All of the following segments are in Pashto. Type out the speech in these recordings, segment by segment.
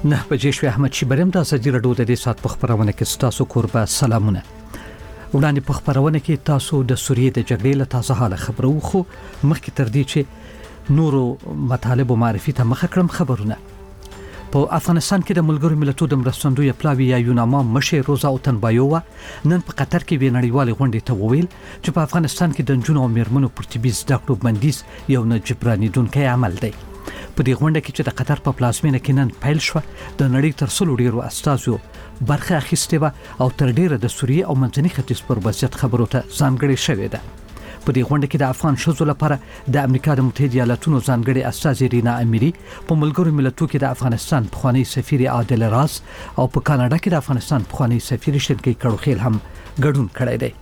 نه بجې شوې احمد شیبرم د ازادي راډیو د دې سات په خبرونه کې تاسو کوربه سلامونه. وړاندې په خبرونه کې تاسو د سوریې د جګړې له تازه حاله خبرو خو مخکې تر دې چې نورو مطالبو معرفي ته مخه کړم خبرونه. په افغانستان کې د ملګرو ملتونو د مرستندوی پلاوی یا یوناما مشر روزا اوتنبایووا نن په قطر کې وینړیوال غونډې ته وویل چې په افغانستان کې د جنونو او میرمنو پر طبي زده کړو بندیز یو نه جبرانیدونکی عمل دی. په دې غونډه کې چې د قطر په پلازمینه کې نن پیل شو د نړۍ تر څلو ډیرو استازو برخه اخیستې و او تر ډیره د سوریې او منځني ختیځ پر وضعیت خبرو ته ځانګړې شوې ده. په دې غونډه کې د افغان ښځو لپاره د امریکا د متحده ایالاتونو ځانګړي استازي رینا امیری، په ملګرو ملتونو کې د افغانستان پخوانی سفیر عادل راز او په کاناډا کې د افغانستان پخوانی سفیر شینکی کړوخیل هم ګډون کړی دی.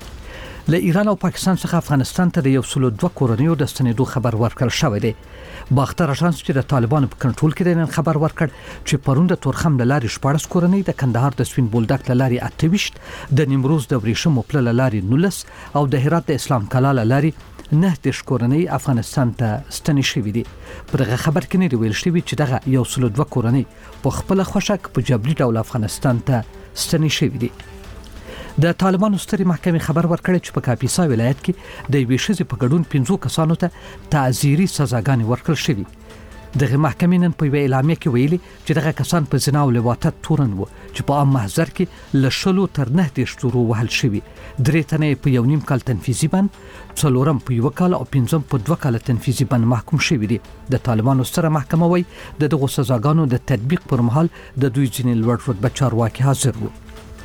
له ایران او پاکستان څخه افغانستان ته د 102 کورنیو د ستنېدو خبر ورکړل شوی دی. باختر اژانس چې د طالبانو په کنټرول کې د نن خبر ورکړ چې پروند تورخم لاري 14 کورنۍ، د کندهار د سپین بولدک لاري 28، د نیمروز د ورېښمو پل لاري 19 او د هرات د اسلام کلا لاري 9 کورنۍ افغانستان ته ستنې شوې دي. په دغه خبر کې نه ویل شوی چې دغه 102 کورنۍ په خپل خوشک په جبري ډول افغانستان ته ستنې شوې دي. د طالبانو ستري محکمې خبر ورکړی چې په کاپیسا ولایت کې د یوې ښځې په ګډون 15 کسانو ته تعزیري سزاګانې ورکړل شوې. دغه محکمې نن په یوه اعلامیه کې ویلي چې دغه کسان په زنا او لواطت تورن وو چې په عام محضر کې له 10 تر 19 تورو وهل شوي. 3 تنه په 1.5 کال تنفیذي بند، 4 په 1 کال او 5 په 2 کال تنفیذي بند محکوم شوي دي. د طالبانو ستره محکمه وایي د دغه سزاګانو د تطبیق پر مهال د دوی ځینې لوړ رتبه چارواکي حاضر وو.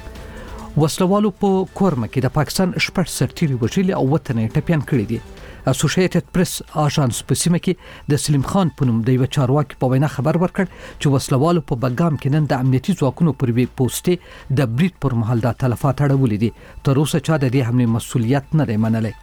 وسلوالو په کورمه کې د پاکستان شپږ سرتیري وژلي او وطن ټپيان کړی دي. اسوسییټډ پریس اژانس په سیمه کې د سلیم خان په نوم د یو چارواکي په وینا خبر ورکړ چې وسلوالو په بګام کې نن د امنیتي ځواکونو پر وی پوسټي د بریټ پر مهال د تلفات اړولې دي. تر اوسه چا د دې حمله مسولیت نه دی منلی.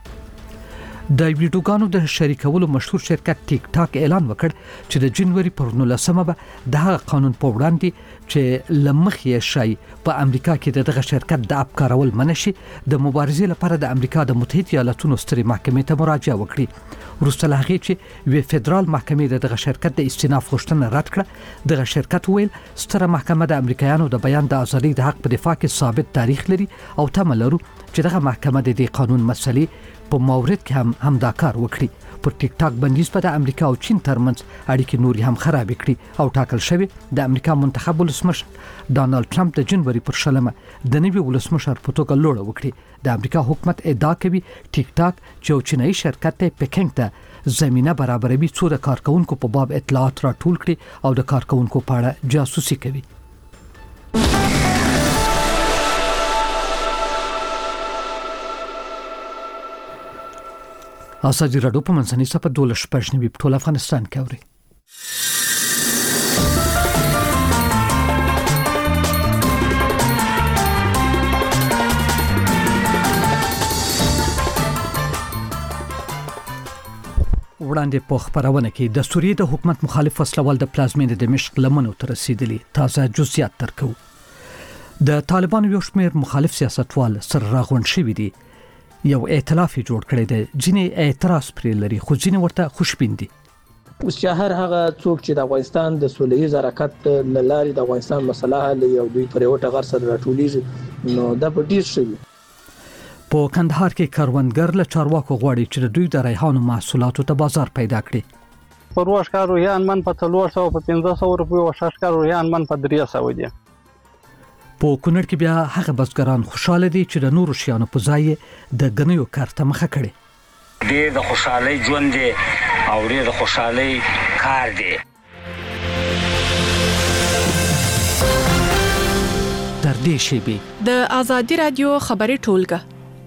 د ویډیوګانو د شریکولو مشهور شرکت ټیک ټاک اعلان وکړ چې د جنوري پر 19مه به د هغه قانون په وړاندې چې لمخې شي په امریکا کې دغه شرکت د اپ کارول منشي د مبارزې لپاره د امریکا د متحده ایالاتونو ستري محکمې ته مراجعه وکړي. وروسته له هغې چې وی فدرال محکمې دغه شرکت د استیناف غوښتنه رد کړه، دغه شرکت ویل ستره محکمه د امریکایانو د بیان د ازادۍ د حق په دفاع کې ثابت تاریخ لري او تمه لرو چې دغه محکمه د دې قانون مسلې په مورد کې هم دا کار وکړي. پر ټیک ټاک بندیز په د امریکا او چین ترمنځ اړیکې نوري هم خراب کړي او ټاکل شوی د امریکا منتخب ولسمشر ډانلډ ټرمپ د جنوري پر 20 د نوي ولسمشر په توګه لوړه وکړي. د امریکا حکومت ادعا کوي ټیک ټاک چې چینایي شرکت ته پکینګ ته زمينه برابروي څو د کارکونکو په باب اطلاعات راټول کړي او د کارکونکو په اړه جاسوسي کوي. ازادي راډیو په منځنۍ صفحه 12 په ټول افغانستان کې اوري. وړاندې په خبرونه کې د سوریې د حکومت مخالف وسلوال د پلازمینې دمشق لمنو ته رسیدلی. تازه جزئیات درکو. د طالبانو یو شمېر مخالف سیاستوال سره راغونډ شوي دي. یو ائتلاف جوړ کړی دی، ځینې اعتراض پرې لري خو ځینې ورته خوشبین دي. اوس چې هر هغه څوک چې د افغانستان د سولهییز حرکت لاري د افغانستان مسله حل یو دوی پر یو ټغر سره راټولیږي نو دا په ډیر شي. په کندهار کې کاروانګر له چارواکو غواړي چې دوی د ریحانو محصولاتو ته بازار پیدا کړي. په روښکارو یان من په 300 په 1500 روپیو او شاشکارو یان من په 300 دي. په کونړ کې بیا هغه بزګران خوشاله دي چې د نورو شیانو په ځای د غنیو کارته مخه کړي. ډېر د خوشحالي ژوند دی او ډېر د خوشحالي کار دی. تر دې شی د ازادي رادیو خبري ټولګه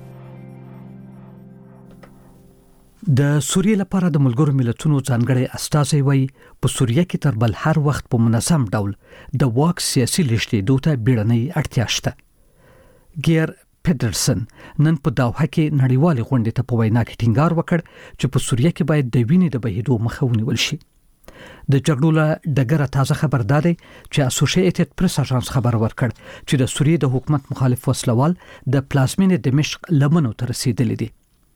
د سوریې لپاره د ملګرو ملتونو ځانګړي استازي وایي په سوریه کې تر بل هر وخت په منظم ډول د واک سیاسي لښتې دوته بیړنۍ اړتیا شته. ګیر پیټرسن نن په داوحه کې نړیوال غونډې ته په وینا کې ټینګار وکړ چې په سوریه کې باید د وینې د بهیدو مخه ونیول شي. د جګړو له ډګره تازه خبر دادی چې اسوسییټډ پریس اژانس خبر ورکړ چې د سوریې د حکومت مخالف وسلوال د پلازمینې دمشق لمنو ته رسیدلی دي.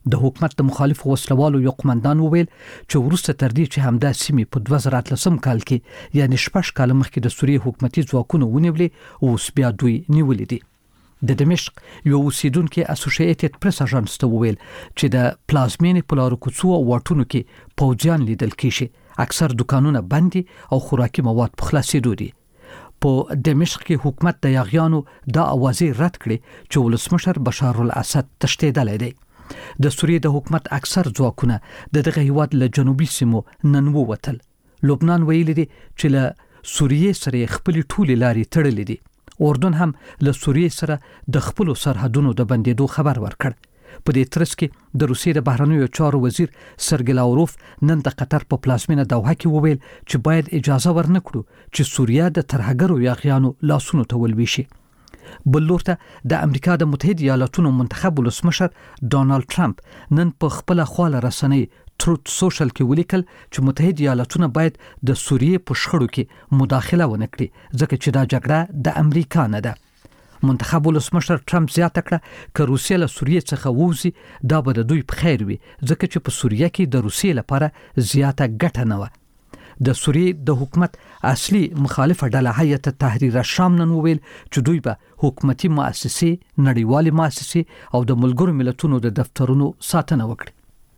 د حکومت د مخالفو وسلوالو یو قومندان وویل چې وروسته تر دې چې همدا سیمې په 2013 کال کې یعنی 6 کال مخکې د سوریې حکومتي ځواکونو ونیولې او اوس بیا دوی نیولې دي. د دمشق یو اوسیدونکو اسوسییټډ پریس اژانس ته وویل چې د پلازمینې په لارو کوڅو او واټونو کې پوځیان لیدل کیږي، اکثر دکانونه بند او خوراکي مواد په خلاصېدو دي. په دمشق کې حکومت د یاغیانو د اوازې رد کړې چې ولسمشر بشار الاسد تشدیدلی دی. د سوریې د حکومت اکثر ځواکونه د دغه هیواد له جنوبي سیمو نن ووتل. لبنان ویلي دی چې له سوریې سره خپل ټولې لارې تړلې دي. اردن هم له سوریې سره د خپل سرحدونو د بندیدو خبر ورکړ. په دې ترڅ کې د روسیې د بهرنیو چارو وزیر سرګی لاوروف نن د قطر په پلازمینه دوحه کې وویل چې باید اجازه ورنکړو چې سوریه د ترهګرو یاغیانو لاسونو ته ولويشي. بل لور ته د امریکا د متحده ایالاتونو منتخب ولسمشر ډانلډ ټرمپ نن په خپل خواله رسنۍ تروت سوشل کې ولیکل چې متحده ایالاتونه باید د سوریې په شخړو کې مداخله ونه کړي ځکه چې دا جګړه د امریکا نه ده. منتخب ولسمشر ټرمپ زیاته کړه چې روسیه له سوریې څخه ووځي دا به د دوی په خیر وي ځکه چې په سوریه کې د روسیې لپاره زیاته ګټه نه و. د سوریې د حکومت اصلي مخالفه ډله هیئت تحریر الشام نن وویل چې دوی به حکومتي مؤسسې، نړیوالې مؤسسې او د ملګرو ملتونو د دفترونو ساتنه وکړي.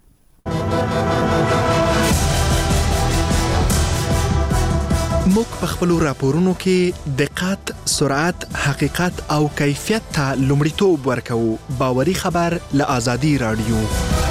موږ په خپل راپورونو کې دقت، سرعت، حقیقت او کیفیت ته لومړیتوب ورکوو. باوري خبر له آزادي رادیو.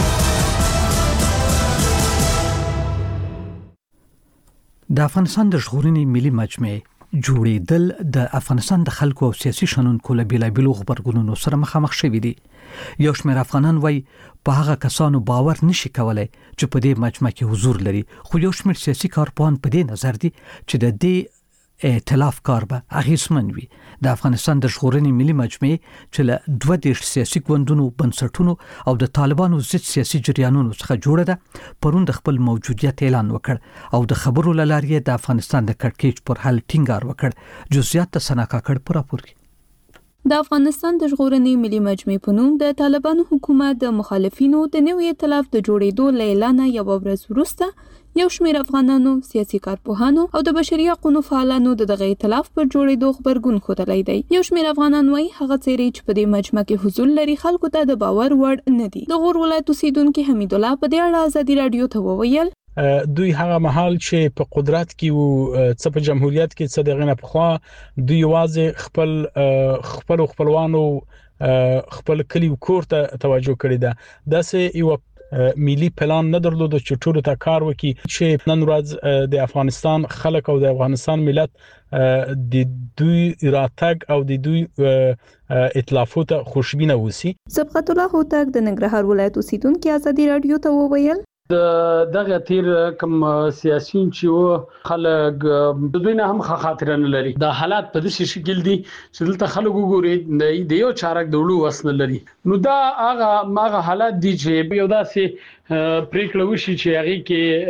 د افغانستان د ژغورنې ملي مجمع جوړېدل د افغانستان د خلکو او سیاسي شنونکو له بیلابیلو غبرګونونو سره مخامخ شوي دي. یو شمېر افغانان وایي په هغه کسانو باور نشي کولای چې په دې مجمع کې حضور لري، خو یو شمېر سیاسي کارپوهان په دې نظر دي چې د دې ائتلاف کار به اغیزمن وي. د افغانستان د ژغورنې ملي مجمع چې له 22 سیاسي ګوندونو، بنسټونو او د طالبانو ضد سیاسي جریانونو څخه جوړه ده، پرون د خپل موجودیت اعلان وکړ او د خبرو له لارې د افغانستان د کړکېچ پر حل ټینګار وکړ. جزئیات ته سنا کاکړ پر راپور کې. د افغانستان د ژغورنې ملي مجمع په نوم د طالبانو حکومت د مخالفینو د نوي ائتلاف د جوړېدو له اعلانه یو ورځ وروسته یو شمېر افغانانو، سیاسي کارپوهانو او د بشري حقوقو فعالانو د دغه ائتلاف پر جوړېدو خبرګون ښودلی دی. یو شمېر افغانان وایي هغه څېرې چې په دې مجمع کې حضور لري خلکو ته د باور وړ نه دي. د غور ولایت اوسیدونکي حمید الله په دې اړه آزادي رادیو ته وویل دوی هغه محل چې په قدرت کې وو، څه په جمهوریت کې څه دغه نه پخوا دوی واځي خپلوانو خپل کلی کور ته توجه کړی ده. داسې یو ملي پلان نه درلود چې ټول ته کار وکړي چې نن ورځ د افغانستان خلک او د افغانستان ملت د دوی راتګ او د دوی ائتلافو ته خوشبینه وسی. سبقت الله هوتک د ننګرهار ولایت اوسیدونکو آزادي رادیو ته وویل دغه تیر کوم سیاسيون چې خلک د دوی نه هم خاطر نه لري. د حالات په دې شکل دي چې دلته خلک وګوري د یو چارک دولو وسنه لري. نو دا هغه حالات دي چې یو داسې پریکړه وشي چې هغه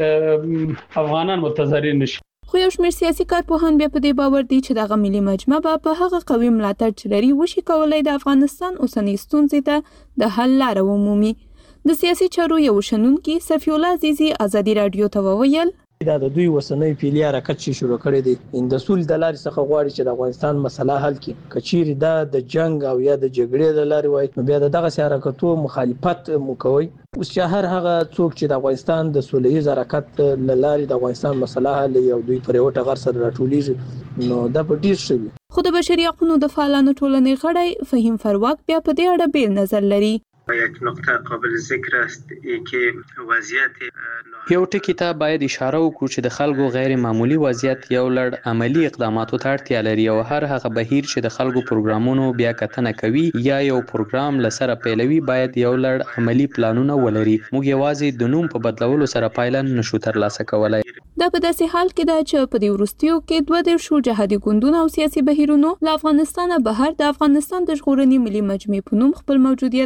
کې افغانان متضرر نشي. خو یو شمېر سیاسي کارپوهان بیا په دې باور دي چې دغه ملي مجمع په هغه قوي ملاتړ چې لري وشي کولای د افغانستان اوسنۍ ستونزې ته د حل لاره ومومي. د سیاسي چارو یو شنونکي صفی الله عزیزی آزادي رادیو ته وویل دا د دوی وسنۍ پیلي حرکت چې شروع کړی دی د سول د لارې څخه غواړي چې د افغانستان مسله حل کړي. کچېری دا د جنگ او یا د جګړې د لارې وای نو بیا دغه حرکتو مخالفت مکوي. اوس چې هر هغه څوک چې د افغانستان د سولهییز حرکت د لارې د افغانستان مسله حل یو دوی پر یو ټغر سره راټولیږي نو دا به ډیر شي. خو د بشري حقوقو د فعالانو ټولنې غړی فهیم فرواک بیا په دې اړه بیل نظر لري. یک نقطه قابل ذکر است که وضعیت یو ټکی ته باید اشاره وکړو چې د خلکو غیر معمولی وضعیت یو لړ عملی اقداماتو ته اړتیا لري او هر هغه بهیر چې د خلکو پروګرامونو بیا کتنه کوي یا یو پروګرام لسره پیلوي باید یو لړ عملی پلانونه ولري. موږ یوازې د نوم په بدلولو سره پایله نشو ترلاسه کولای. دا په داسې حال کې ده چې په دې وروستیو کې 22 جهادي ګوندونه او سیاسي بهیرونو له افغانستانه بهر د افغانستان د ژغورنې ملي مجمع په نوم خپل موجودیت اعلان کړی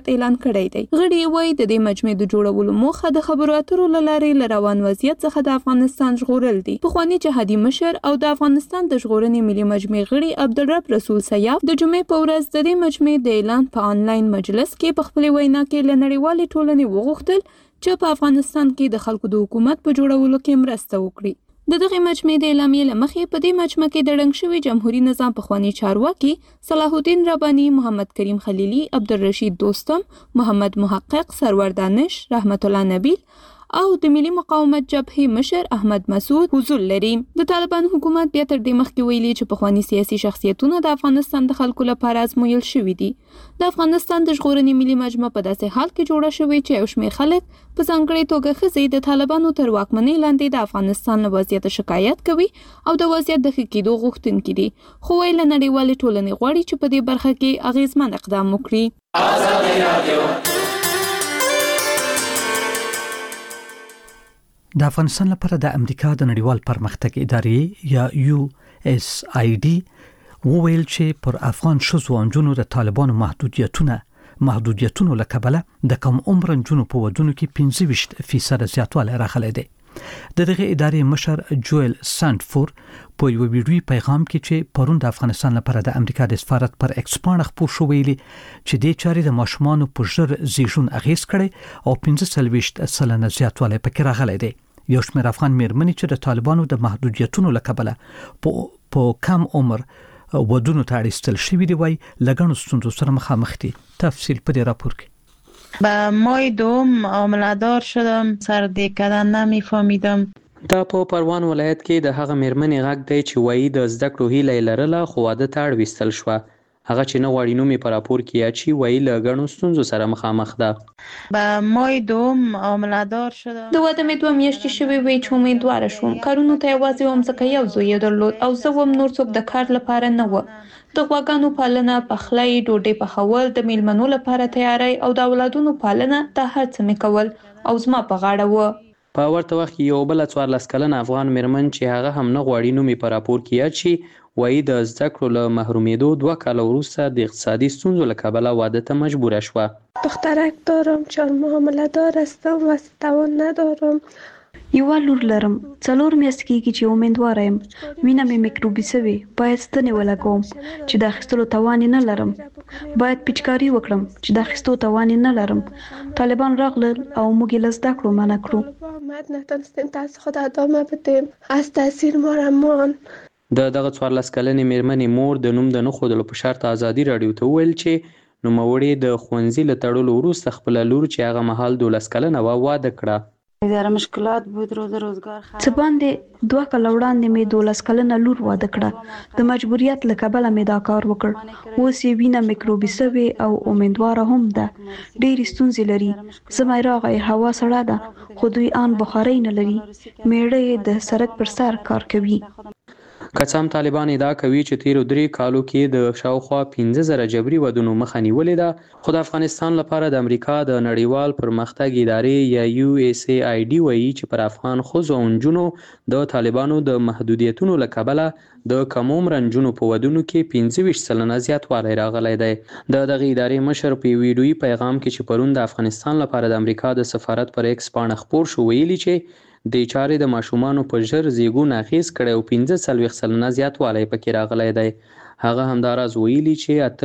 کړی دی. غړي وایي د دې مجمع د جوړولو موخه د خبرو اترو له لارې له روان وضعیت څخه د افغانستان ژغورل دي. پخواني جهادي مشر او د افغانستان د ژغورنې ملي مجمع غړي عبدالرب رسول سیاف د جمعې په ورځ د دې مجمع د اعلان په آنلاین مجلس کې په خپل وینا کې له نړیوالې ټولنې وغوښتل چې په افغانستان کې د خلکو د حکومت په جوړولو کې مرسته وکړي. د دغه مجمع د اعلامیې له مخې په دې مجمع کې د ړنګ شوي جمهوریت نظام پخوانی چارواکي صلاح الدین رباني، محمد کریم خلیلی، عبدالرشید دوستم، محمد محقق، سرور دانش، رحمت الله نبیل او د ملي مقاومت جبهې مشر احمد مسعود حضور لري. د طالبان حکومت بیا تر دې مخکې ویلي چې پخوانی سیاسي شخصیتونه د افغانستان د خلکو لپاره ازمویل شوي دي. د افغانستان د ژغورنې ملي مجمع په داسې حال کې جوړه شوې چې یو شمېر خلک په ځانګړې توګه ښځې د طالبانو تر واکمنۍ لاندې د افغانستان له وضعیت شکایت کوي او د وضعیت د ښه کېدو غوښتونکي دي، خو وایي له نړیوالې ټولنې غواړي چې په دې برخه کې اغېزمن اقدام وکړي. د افغانستان لپاره د امریکا د نړیوال پرمختګ ادارې یا USAID وویل چې پر افغان ښځو او نجونو د طالبانو محدودیتونو له کبله د کم عمر نجونو په ودونو کې 25% زیاتوالی راغلی دی. د دغه ادارې مشر جویل سانټفور په یو ویډیوي پیغام کې چې پرون د افغانستان لپاره د امریکا د سفارت پر ایکس پاڼه خپور شو ویلي چې د چارې د ماشومانو په ژر زیږون اغیز کړي او 15% زیاتوالی پکې راغلی دی. یو شمېر افغان میرمنې چې د طالبانو د محدودیتونو له کبله په کم عمر ودونو ته اړیستل شوي دي وایي له ګڼو ستونزو سره مخامخ دي. تفصیل په دې راپور کې. به ماه دوم عامله‌دار شدم، سر دیکدن نمیفهمیدم. دا په پروان ولایت کې د هغه میرمنې غږ دی چې وایي د زده کړو هیله لرله خو واده ته اړوستل شوه. هغه چې نه غواړي نوم یې په راپور کې اچي وایي له ګڼو ستونزو سره مخامخ ده. به ماه دوم عامله‌دار شدم. د واده مې 2 میاشتې شوې وې چې امیدواره شوم. کارونو ته یوازې وم ځکه یو زوی یې درلود او زه وم نور څوک د کار لپاره نه و. د غواګانو پالنه، پخلی، ډوډۍ پخول، د میلمنو لپاره تیاری او د اولادونو پالنه دا هر څه مې کول او زما په غاړه و. په ورته وخت کې یو بل 14 کلن افغان میرمن چې هغه هم نه غواړي نوم یې په راپور کې اچي وایي د زده کړو له محرومیدو 2 کاله وروسته د اقتصادي ستونزو له کبله واده ته مجبوره شوه. دخترک دارم، 4 ماه حامله‌دار هستم و توان ندارم. یو لور لرم، 4 میاشتې کېږي چې امیدواره یم. وینه مې میکروبي شوې، باید ستنې ولګوم چې د اخیستلو توان نه لرم. باید پیچکاري وکړم چې د اخیستو توان نه لرم. طالبان راغلل او موږ یې له زده کړو منع کړو. نتونستیم درس خود ادامه بدیم، از تاثیر ما رمان. دغه 14 کلنې میرمنې مور د نوم د نه ښودلو په شرط ازادي راډیو ته وویل چې نوموړې د ښوونځي له تړلو وروسته خپله لور چې هغه مهال 12 کلنه وه واده کړه. مشکلات بود روزگار څه باندې 2 کاله وړاندې مې 12 کلنه لور واده کړه. د مجبوریت له کبله مې دا کار وکړ. اوس یې وینه میکروبي شوې او امیدواره هم ده. ډېرې ستونزې لري. زما راغی هوا سړه ده خو دوی آن بخارۍ نه لري. میړه د سړک پر سر کار کوي. که څه هم طالبان ادعا کوي چې تیرو 3 کالو کې د شاوخوا 15,000 جبري ودونو مخه نیولې ده، خو د افغانستان لپاره د امریکا د نړیوال پرمختګ ادارې یا USAID وایي چې پر افغان ښځو او نجونو د طالبانو د محدودیتونو له کبله د کم عمره نجونو په ودونو کې 25% زیاتوالی راغلی دی. د دغه ادارې مشر په ویډیويي پیغام کې چې پرون د افغانستان لپاره د امریکا د سفارت پر ایکس پاڼه خپور شو ویلي چې د چارې د ماشومانو په ژر زیږون اغیز کړی او 15% زیاتوالی پکې راغلی دی. هغه همداراز ویلي چې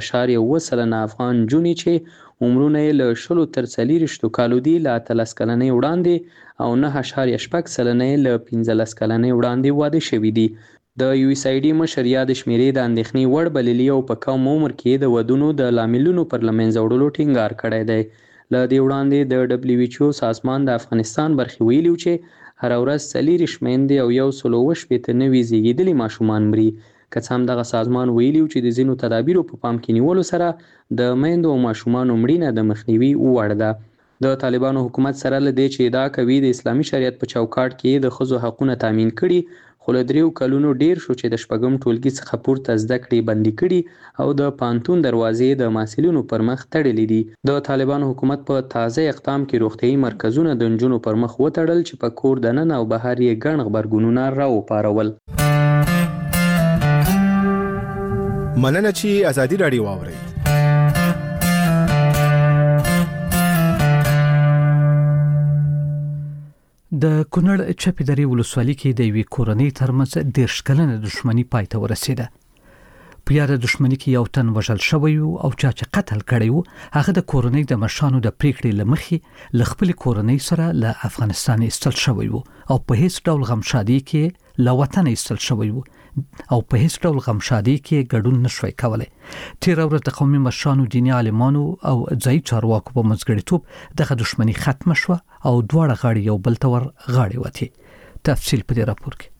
28.7 افغان نجونې چې عمرونه یې له 10 تر 40 کالو دي له 13 کلنۍ وړاندې او 9.6 له 15 کلنۍ وړاندې واده شوي دي. د USAID مشر یاد شمیرې د اندېښنې وړ بللي او په کم عمر کې د ودونو د لاملونو پر له منځه وړلو ټینګار کړی دی. له دې وړاندې د WHO سازمان د افغانستان برخې ویلي چې هره ورځ 40 میندې او 160 نوي زیږېدلي ماشومان مري. که څه هم دغه سازمان ویلي چې د ځینو تدابیرو په پام کې نیولو سره د میندو او ماشومانو مړینه د مخنیوي وړ ده. د طالبانو حکومت سره له دې چې ادعا کوي د اسلامي شریعت په چوکاټ کې د ښځو حقونه تامین کړي، خو له 3 کلونو ډیر شو چې د 4م ټولګي څخه پورته زده کړې بندي کړي او د پانتون دروازې د محصلینو پر مخ تړلې دي. د طالبانو حکومت په تازه اقدام کې روغتیايي مرکزونه د نجونو پر مخ وتړل چې په کور دننه او بهر یې ګڼ غبرګونونه راوپارول. مننه چې ازادي راډیو واورئ. د کونړ چپې درې ولسوالۍ کې د یوې کورنۍ ترمنځ 10 کلنه دښمنی پای ته ورسېده. په یاد دښمنی کې یو تن وژل شوی او چا چې قتل کړی و هغه د کورنۍ د مشانو د پریکړې لمخې ل خپل کورنۍ سره له افغانستان ایستل شوی و او په هیڅ ډول غمشادي کې له وطن ایستل شوی و او په هیڅ ډول غمشادي کې ګډون نشوي کولای. تیر ورځ د قومي مشرانو، دیني عالمانو او ځای چارواکو په منځګړیتوب دغه دښمنی ختم شوه او دواړه غاړې یو بل ته ور غاړې وته. تفصیل په دې راپور کې.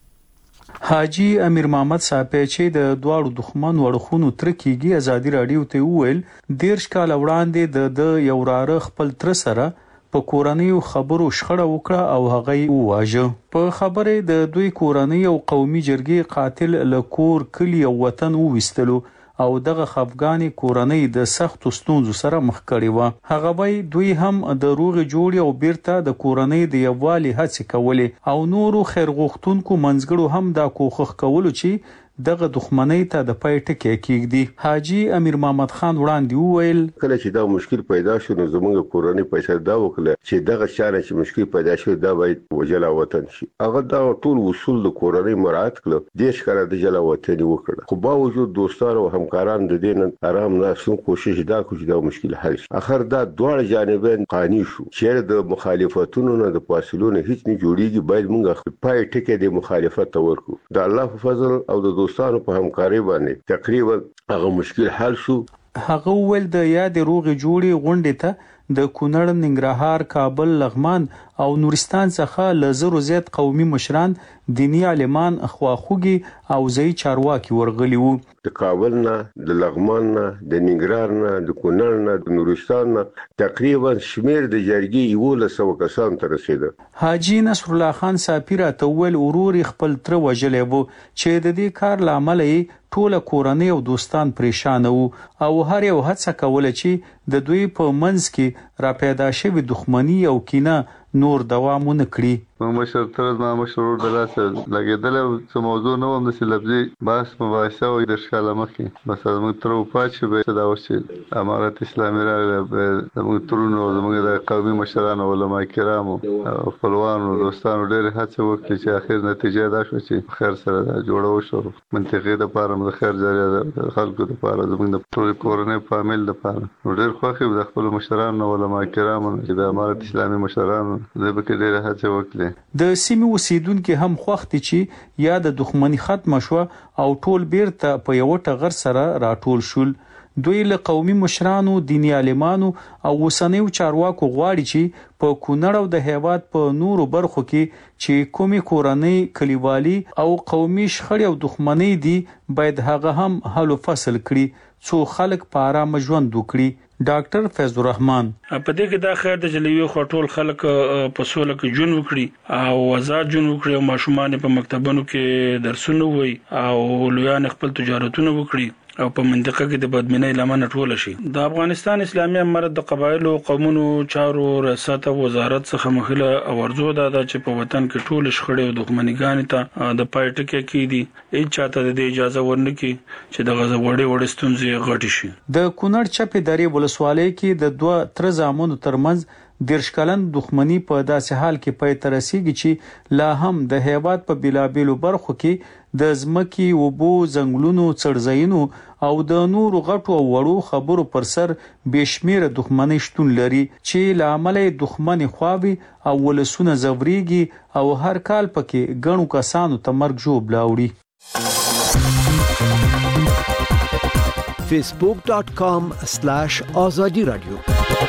حاجی امیر محمد صاحب چې د دواړو دښمن وړخونو تر کېږي ازادي رادیو ته وویل 10 کال وړاندې د یو راره خپل تر سره په کورنۍ خبرو شخړه وکړه او هغه وواژه. په خبره د دوی کورنۍ او قومي جرګې قاتل له کور کلی او وطن وويستلو او دغه خفګانی کورنۍ د سخت ستونزو سره مخ کړي و. هغه وای دوی هم د روغ جوړ او بیرته د کورنۍ د یووالي هڅه کولې او نورو خیر غوښتونکو منځګړو هم دا کوښښ کولو چې دغه دښمنۍ ته د پای ټکی کېږدي. حاجی امیر محمد خان وړاندې وویل کله چې دا مشکل پیدا شو نو زموږ کورنۍ پیسې دا وکړه چې دغه شاره چې مشکل پیدا شو دا باید وجلا وطن شي. هغه دا ټول اصول د کورنۍ مراعات کړل، دیش کړه د جلا وطن وکړه. خو باوجود دوستانو او همکاران د دین آرام نه سو کوشش دا کوي چې دا مشکل حل شي. اخر دا دواړه جانبین قانوني شو چې د مخالفتونو نه د فاصلونو هیڅ نه جوړیږي. باید موږ پای ټکی د مخالفت ورکو. د الله په فضل او د دوستانو په همکاري باندې تقریبا هغه مشکل حل شو. هغه ول د یاد روغ جوړي غونډې ته د کونړ، ننګرهار، کابل، لغمان او نورستان څخه لزر زیات قومي مشران، دینی عالمان، خواخوږي او ځای چارواکي ورغلي وو. د کابل نه، د لغمان نه، د ننګرهار نه، د کونړ نه، د نورستان نه تقریبا شمیر د جرګې 1100 کسان تر رسیده. حاجی نصر الله خان ساپیرا تول اورور خپل تر وجلې وو چې د دې کار لامل ټوله کورنۍ او دوستان پریشان وو او هر یو هڅه کوله چې د دوی په منځ کې را پیدا شوی دښمنی او کینه نور دوام ونه کړي. مشر تر ما مشرور دلاسه لګیدل څه موضوع نه وم د لفظي بحث مباحثه او د ښکاله مخکې بس موږ تر پاتې به دا وشي امارت اسلامي راغله موږ ترونو زموږ د قومي مشرانو علما کرامو خپلوانو دوستانو ډېر هڅه وکړي چې اخر نتیجه دا شو چې خیر سره جوړو شو. منطقې د پاره د خیر ځای د خلکو د پاره زموږ د ټول کورنۍ فامیل د پاره ډېر خوښي د خپل مشرانو علما کرامو چې د امارت اسلامي مشرانو د بکې ډېر هڅه وکړي. د سیمې اوسیدونکو هم خوښتي چې یا د دښمنی ختم شو او ټول بیرته په یو ټغر سره راټول شول. دوی له قومي مشرانو، دینی عالمانو او وسنیو چارواکو غواړي چې په کونړ او د هیواد په نورو برخو کې چې کومي کورنۍ، کلیوالي او قومي شخړې او دښمنۍ دي باید هغه هم حل فصل کړي څو خلک په آرام ژوند وکړي. ډاکټر فیض الرحمن په دې کې دا خیر د جلوي خټول خلک په سوله کې جون وکړي او آزاد جون وکړي او ماشومان په مکتبونو کې درسونه وي او لویان خپل تجارتونه وکړي او په منطقه کې د بدمنۍ لمنه ټول شي. د افغانستان اسلامي امارت د قبایل او قومونو چارو ریاست وزارت څخه مخله او ارزو ده چې په وطن کې ټول شخړې او دښمنیګانې ته د پای ټکی کېدي. هیڅ چاته د اجازه ورنکړي چې د غزه وړې ستونزې غټي شي. د کونړ چپې درې ولسوالۍ کې د دوه تر زامنو ترمنځ 10 کلن دښمنی په داسې حال کې پای ته رسیږي چې لا هم د هیواد په بلابلو برخو کې د ځمکې، اوبو، ځنګلونو، څړځایونو او د نورو غټو او وړو خبرو پر سر بشمیره دښمنۍ شتون لري چې لامل دښمن خواوي او ولسونه زوريږي او هر کال پکې ګڼو کسانو ته مرګ جوړ لاوړي. facebook.com/azadi radio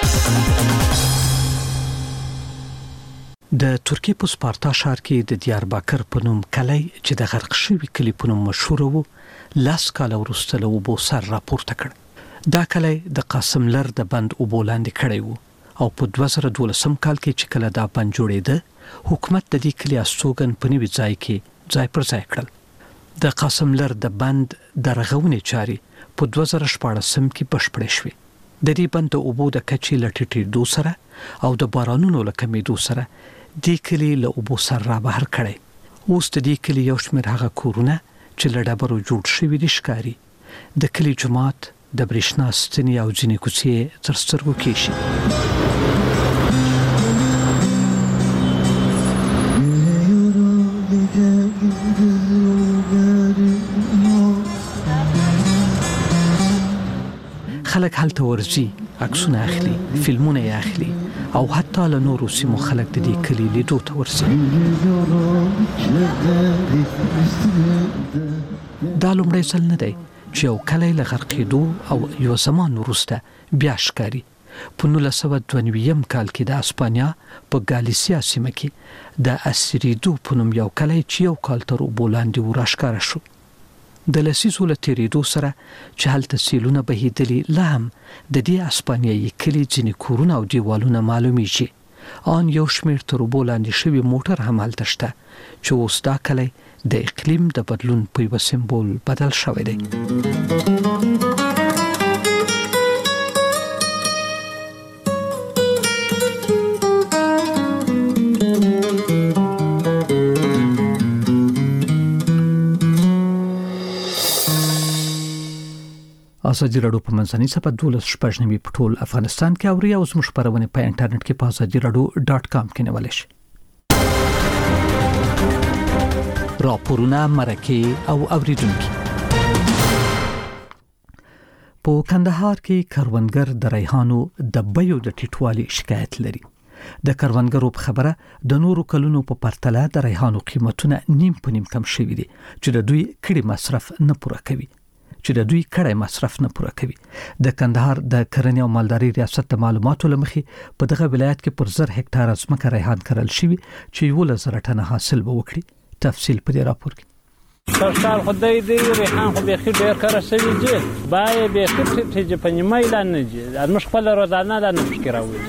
د ترکیه په سپارتا ښار کې د دیاربکر په نوم کلی چې د غرق شوي کلی په نوم مشهور وو 10 کال وروسته له اوبو سر راپورته کړ. دا کلی د قاسم لر د بند اوبو لاندې کړی وو او په 2012 کال کې چې کله دا بند جوړېده حکومت د دې کلی استوګن په نوي ځای کې ځای پر ځای کړل. د قاسم لر د بند د رغونې چاري په 2014 کې بشپړې شوې. د دې بند د اوبو د کچې لټېدو سره او د بارانونو له کمېدو سره د کلی له اوبو سر را بهر کړي. اوس د دې کلی یو شمېر هغه کورونه چې له ډبرو جوړ شوي دي ښکاري. د کلی جومات، د برېښنا ستنې او ځینې کوڅې تر سترګو کېږي. خلک هلته ورځي، عکسونه اخلي، فلمونه یې اخلي او حتی له نورو سیمو خلک د دې کلي لیدو ته ورځي. دا لومړی ځل نه دی چې یو کلی له غرقېدو او یو زمان وروسته بیا ښکاري. په 1992 کال کې د اسپانیا په ګالیسیا سیمه کې د اسریدو په نوم یو کلی چې یو کال تر اوبو لاندې و راښکاره شو. د لسیزو له تېرېدو سره چې هلته سیلونه بهېدلي، لا هم د دې اسپانیایي کلي ځینې کورونه او دیوالونه معلومیږي. آن یو شمېر تر اوبو لاندې شوي موټر هم هلته شته چې اوس دا کلی د اقلیم د بدلون په یوه سمبول بدل شوی دی. ازادي راډیو په منځنۍ صفحه 12 په ټول افغانستان کې اوري او زموږ خبرونه په انټرنیټ کې په azadiradio.com کې نیولای شئ. راپورونه، مرکې او اوریدونکو. په کندهار کې کروندګر د ریحانو د بیو د ټیټوالي شکایت لري. د کروندګرو په خبره د نورو کلونو په پرتله د ریحانو قیمتونه نیم په نیم کم شوي دي چې د دوی کړي مصرف نه پوره کوي. د کندهار د کرنې او مالدارۍ ریاست د معلوماتو لمخې په دغه ولایت کې پر 1000 هکتار ځمکه ریحان کرل شوی چې 1000 ټنه حاصل به وکړي. تفصیل په دې راپور کې. سرکار خدای دې ریحان خو به ډیر کار شوی دی، بای به چې په نیمه اعلان نه دي، موږ خپل روزانه د نفکر راوړي.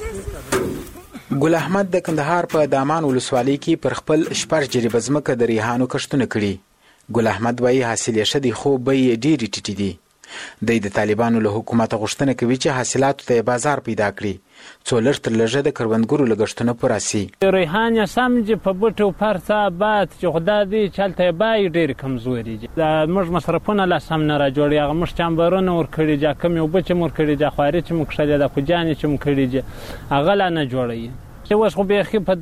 ګل احمد د کندهار په دامان ولسوالۍ کې پر خپل شپږ جریبه ځمکه د ریحانو کښتونه کړي. ګل احمد وايي حاصل یې شدي خو به یې ډېری ټیټې دي. د طالبانو له حکومت غوښتنه کوي چې حاصلاتو ته بازار پیدا کړي، څو لږ تر لږه د کروندګرو لګښتونه پوره شي. ریحان یې سم چې په بوټو پرڅه باد چې خدای دې چلته بای ډېر کمزوري دي. دا موږ مصرفونه لا سم نه را جوړي، هغه موږ چمبرونه ور کړی جا کم یو بچ مور کړی جا خواري چې موږ شاله د خوجانې چې موږ کړی جا هغه لا نه جوړي. چې اوس خو به خې په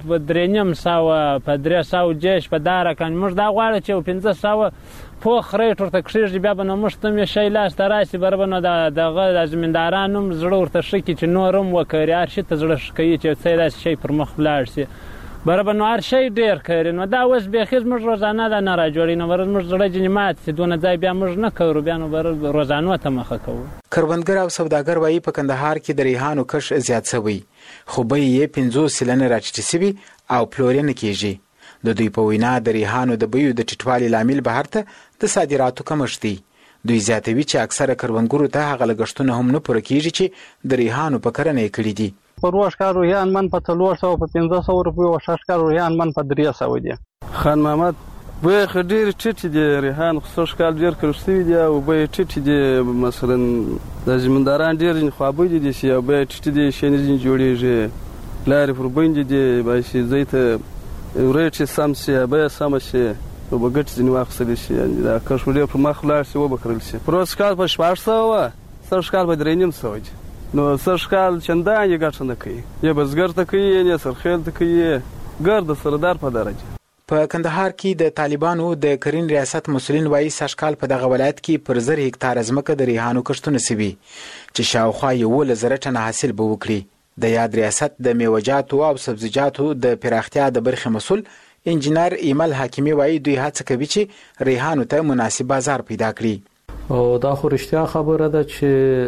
300 په 300 جيش په دار کان موږ دا غواړو چې 500 په خریټ ورته کښې بیا به نو مشتم شي لاس تراسي بربنه دغه د زمیندارانو زړه ورته شکی چې نورم وکړي ارشي ته زړه شکی چې څه داس شي پر مخ لاړ شي بربنه هر شي ډیر کړي نو دا اوس به خې موږ روزانه د نه را جوړي نو ورځ موږ زړه جنمات چې دونه ځای بیا موږ نه کوو بیا نو روزانه ته مخه کوو. کروندګر او سوداګر وايي په کندهار کې د ریحانو کښ زیات شوی خو به یې 50 سلنه راټیټ شوی او پلورنه کیږي. د دوی په وینا د ریحانو د بیو د ټیټوالي لامل بهر ته د صادراتو کمښت دی. دوی زیاتوي چې اکثره کروندګرو ته هغه لګښتونه هم نه پوره کیږي چې د ریحانو په کرنه یې کړي دي. پروش کار رویان من په 300 په 500 روپیو او شش کار رویان من په 300 دي. خان محمد به خډیر ټیټ دي ریحان خو شکل ډیر کړشتي دي او به ټیټ دي مثلا د زمینداران ډیر خوابې دي چې به ټیټ دي شنه جوړیږي لارې پر باندې دي به شي زیت ورچ سمسي به سمسي او بغټ ځنی واخصل شي دا کښوړې په مخ لاړ شي و بکرل شي پروس کال په 400 سر کال په 300 نو سر کال چندان یې ګټ نه کوي یا بزګر ته کوي یا سرخیل ته کوي ګرد سردار په درجه. په کندهار کې د طالبانو د کرین ریاست مسولین وايي سشکال په دغه ولایت کې پر 1000 هکتار ځمکه د ریحانو کښتونه سوي چې شاوخوا 1000 ټنه حاصل به وکړي. د یاد ریاست د میوه‌جاتو او سبزیجاتو د پراختیا د برخې مسول انجینر ایمل حکیمی وايي دوی هڅه کوي چې ریحانو ته مناسب بازار پیدا کړي. او دا خو رښتیا خبره ده چې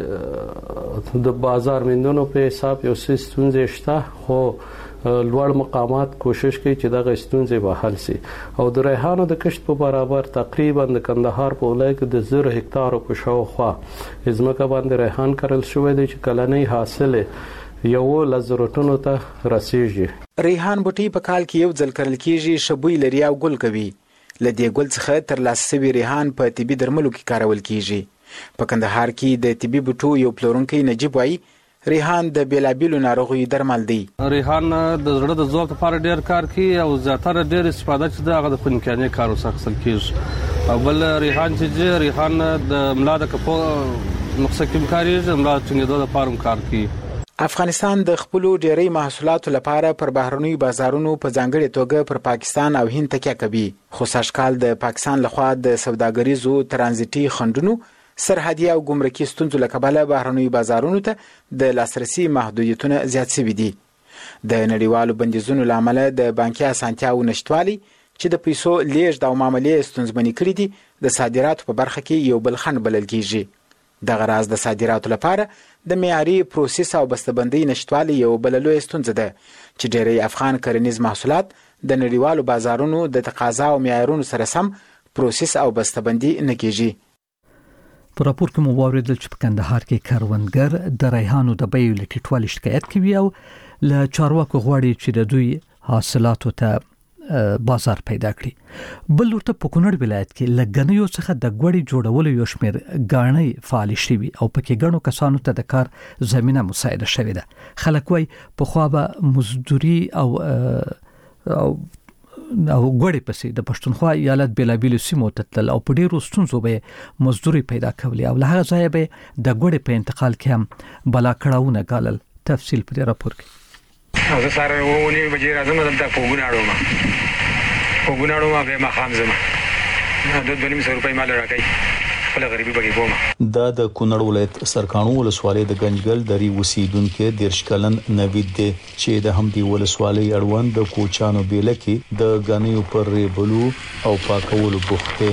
د بازار موندنو په حساب یو ستونزې شته خو لوړ مقامات کوشش کوي چې دغه ستونزې به حل شي او د ریحانو د کښت په برابر تقریبا د کندهار په ولایت کې د 1000 هکتار په شاوخوا ځمکه باندې ریحان کرل شوی دی چې کلنۍ حاصل 1000 ټنو ته رسیږي. ریحان بوټي په کال کې یو ځل کرل کیږي، شبوی لري او ګل کوي. لدې ګل څخه تر لاسوي ریحان په طبي درملو کې کارول کیږي. په کندهار کې د طبي بوټو یو پلورونکی نجیب وايي ریحان د بیلابیلو ناروغیو درمل دی. ریحان د زړه د ځواک لپاره ډیر کار کوي او زیاتره ډیر استفاده چې دغه د فنکاني کار وسخصل کیږي. او بل ریحان چې ریحان د ملا د کپو نقصه کې کاریږي، ملا څنګه د پارم کار کوي. افغانستان د خپل ډیری محصولاتو لپاره پر بهرنیو بازارونو په ځانګړي توګه پر پاکستان او هند تکیه کوي. خو سږکال د پاکستان لخوا د سوداګریزو ترانزیتي خنډونو سرحدي او ګمرکي ستونزو له کبله بهرنیو بازارونو ته د لاسرسي محدودیتونه زیات شوي دي. د نړیوالو بندیزونو له امله د بانکي اسانتیاو نشتوالي چې د پیسو لیږد او معاملې ستونزمنې کړي دي د صادراتو په برخه کې یو بل خنډ بلل کیږي. دغه راز د صادراتو لپاره د معیاري پروسس او بسته‌بندۍ نشتوالي یو بل لوی ستونزه ده چې ډېری افغان کرنیز محصولات د نړیوالو بازارونو د تقاضا او معیارونو سره سم پروسس او بسته‌بندي نه کیږي. په راپور کې مو واوریدل چې په کندهار کې کروندګر د ریحانو د بیو له ټیټوالي شکایت کوي او له چارواکو غواړي چې د دوی حاصلاتو ته بازار پیدا کړي. بل ورته په کونړ ولایت کې لګنیو څخه د غوړي جوړولو یو شمېر غاڼې فعال شوي او پکې غنو کسانو ته د کار زمينه مساعده شوې ده. خلک وايي په خو به مزدوري او غوړي پسې د پښتونخوا ایالت بلابل سیمو ته تل او په ډیرو ستونزو به مزدوري پیدا کوي او له هغه ځای به د غوړي په انتقال کې هم بلا کړهونه غالل. تفصیل په راپور کې. زه سره ونی بجې راځم دلته وګوناړو ما به ما خام زما د 200 روپۍ مال راکای خپل غریبي بګي کوم. دا د کونړ ولایت سرکانو ولسوالۍ د گنجګل دری اوسیدونکو دیرش کلن نوید دی چې د همدې ولسوالۍ اړوند د کوچانو بیله کې د غنیو پر ریبلو او پاکولو بوخته.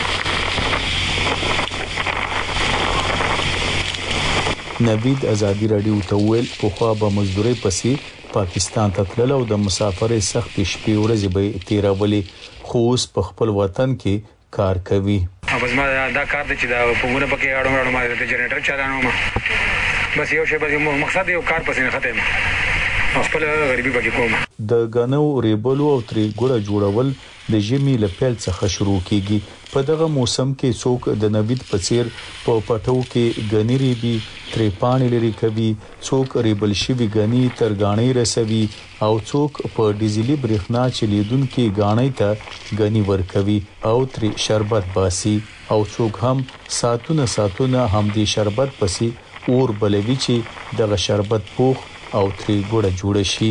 نوید ازادي رادیو ته ویل په خو به مزدوري پسې پاکستان ته تلل او د مسافرۍ سخت شپې ورځې به تیرولې خو اوس په خپل وطن کې کار کوي. بس ما دا کار د چې دا پوره پکې اړم ما د جنریټر چلانو ما بس یو شی به مقصد یو کار پسې ختم خپل غریبي بګي کوم. د غنو ریبلو او تری ګوړه جوړول د ژمي له پیل څخه شروع کیږي. په دغه موسم کې څوک د نوید پڅیر په پټو کې غنی ریبي تری پانی لري کوي، څوک ریبل شوی غنی تر غاڼې رسوي او څوک په ډیزلي برېښنا چلیدونکو غاڼې ته غنی ورکوي او تری شربت باسي او څوک هم ساتونه هم دې شربت پسي اور بلوي چې دغه شربت پوخ او تری ګوړه جوړ شي.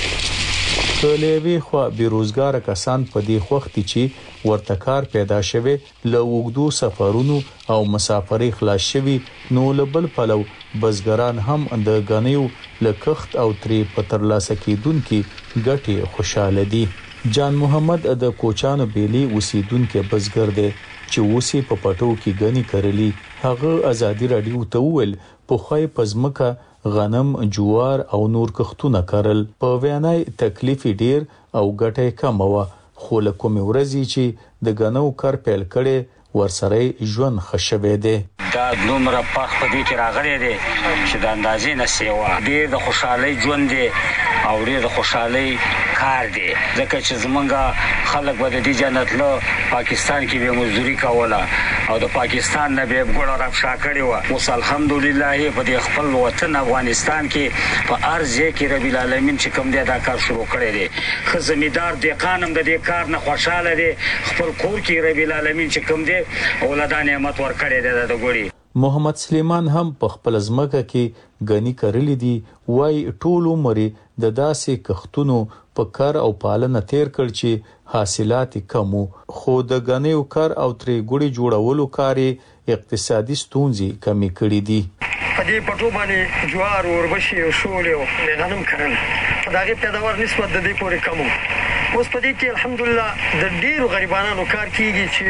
کلهوی خو بیروزګار کسان په دې وخت چې ورته کار پیدا شوه له وګدو سفرونو او مسافرۍ خلاص شوي نو لبل پلو بزګران هم د غنیو لکخت او تری پترلاسه کیدونکو ګټي خوشاله دي. جان محمد د کوچانو بیلی اوسیدونکو بزګر دی چې اوسې په پټو کې غنی کړلی. هغه ازادي رادیو ته ویل په خوای پزمکه غنم جوار او نور کښتونه کرل په وینای تکلیف ډیر او ګټه کم و خو له کوم ورځې چې د غنو کار پیل کړي ورسره ژوند خښوي دي. دا دومره پخ په دې کې راغلي دي چې د اندازې نه سیوا ډیر د خوشحالي ژوند دي او ډیر د خوشحالي کار دي ځکه چې زمونږه خلک به د دې جنت له پاکستان کې به مزدوري کوله او د پاکستان نه به ګوړه رافشا کړي و. اوس الحمدلله په دې خپل وطن افغانستان کې په ارزه کې رب العالمین چې کوم دې دا کار شروع کړی دی خو زمیدار د قانون د دې کار نه خوشاله دي خپل کور کې رب العالمین چې کوم دې اولادان نعمت ورکړي دی د ګوړي. محمد سلیمان هم په خپل ځمکه کې غنی کړلې دي وای ټول عمر د داسې کښتونو په کار او پالنه تیر کړ چې حاصلات کم خو د غنیو کار او تری ګوړي جوړولو کاري اقتصادي ستونزې کمی کړې دي. په دې پټو باندې جوار وربشي او شولې او غنم کړل داغه پیداوار نسبت د دې پورې کم اوس په دې کې الحمدلله د ډیرو غریبانو کار کیږي چې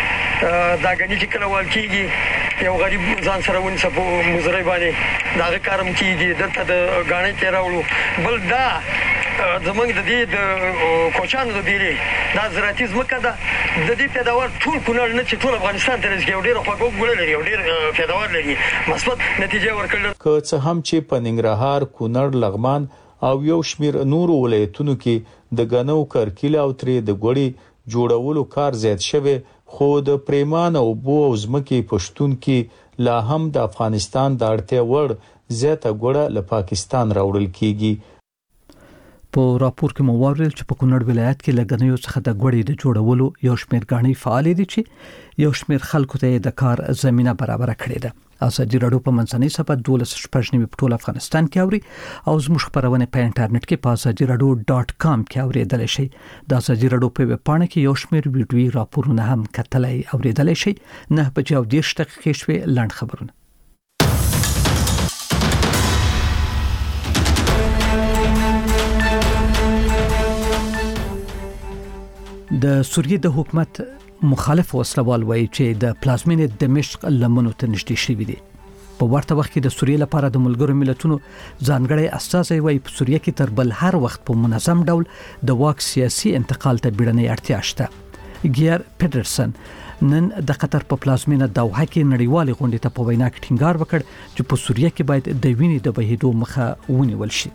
دا غنی چې کله وال کیږي یو غریب ځان سره ونسه په مزرعه باندې داغه کارم کیږي دلته د غاڼې تیراولو بل دا زمونږ د دې د کوچانو د بیلې دا زراعتي ځمکه ده د دې پیداوار ټول کونړ نه چې ټول افغانستان ته رسېږي او ډېر خوږ ګوړه لري او ډېر پیداوار لري مثبت نتیجه ورکړل. که څه هم چې په ننګرهار کونړ لغمان او یو شمیر نور ولایتونو کې د غنو کرکیله او تری د ګوړي جوړولو کار زیات شوه خو د پریمان او بو ځمکې پښتون کې لا هم د افغانستان د اړتیا وړ زیاته ګوړه له پاکستان راوړل کیږي. په راپور کې مو واورل چې په کونړ ولایت کې لګنیو څخه د غوړي د جوړولو یو شمېر غاڼې فعال دي چې یو شمېر خلکو ته د کار زمينه برابر کړې ده. ازادي راډیو په منځنۍ صفحه 12 په ټول افغانستان کې اوري او زموږ خبرونه په انټرنیټ کې په azadiiradio.com کې اوریدل شي. د ازادي راډیو په ویب پاڼه کې یو شمېر ویډیويي راپورونه هم کتلای اوریدل شي. 9:10 دقیقې شوي لاند خبرونه. د سوریې د حکومت مخالف وسلوال وایي چې د پلازمینې دمشق لمنو ته نږدې شوی دی. په ورته وخت کې د سوریې لپاره د ملګرو ملتونو ځانګړی استازی وایي په سوریې کې تر بل هر وخت په منظم ډول د واک سیاسي انتقال ته بیړنۍ اړتیا شته. ګیر پیټرسن نن د قطر په پلازمینه دوحه کې نړیوال غونډې ته په وینا کې ټینګار وکړ چې په سوریې کې باید د وینې د بهیدو مخه ونیول شي.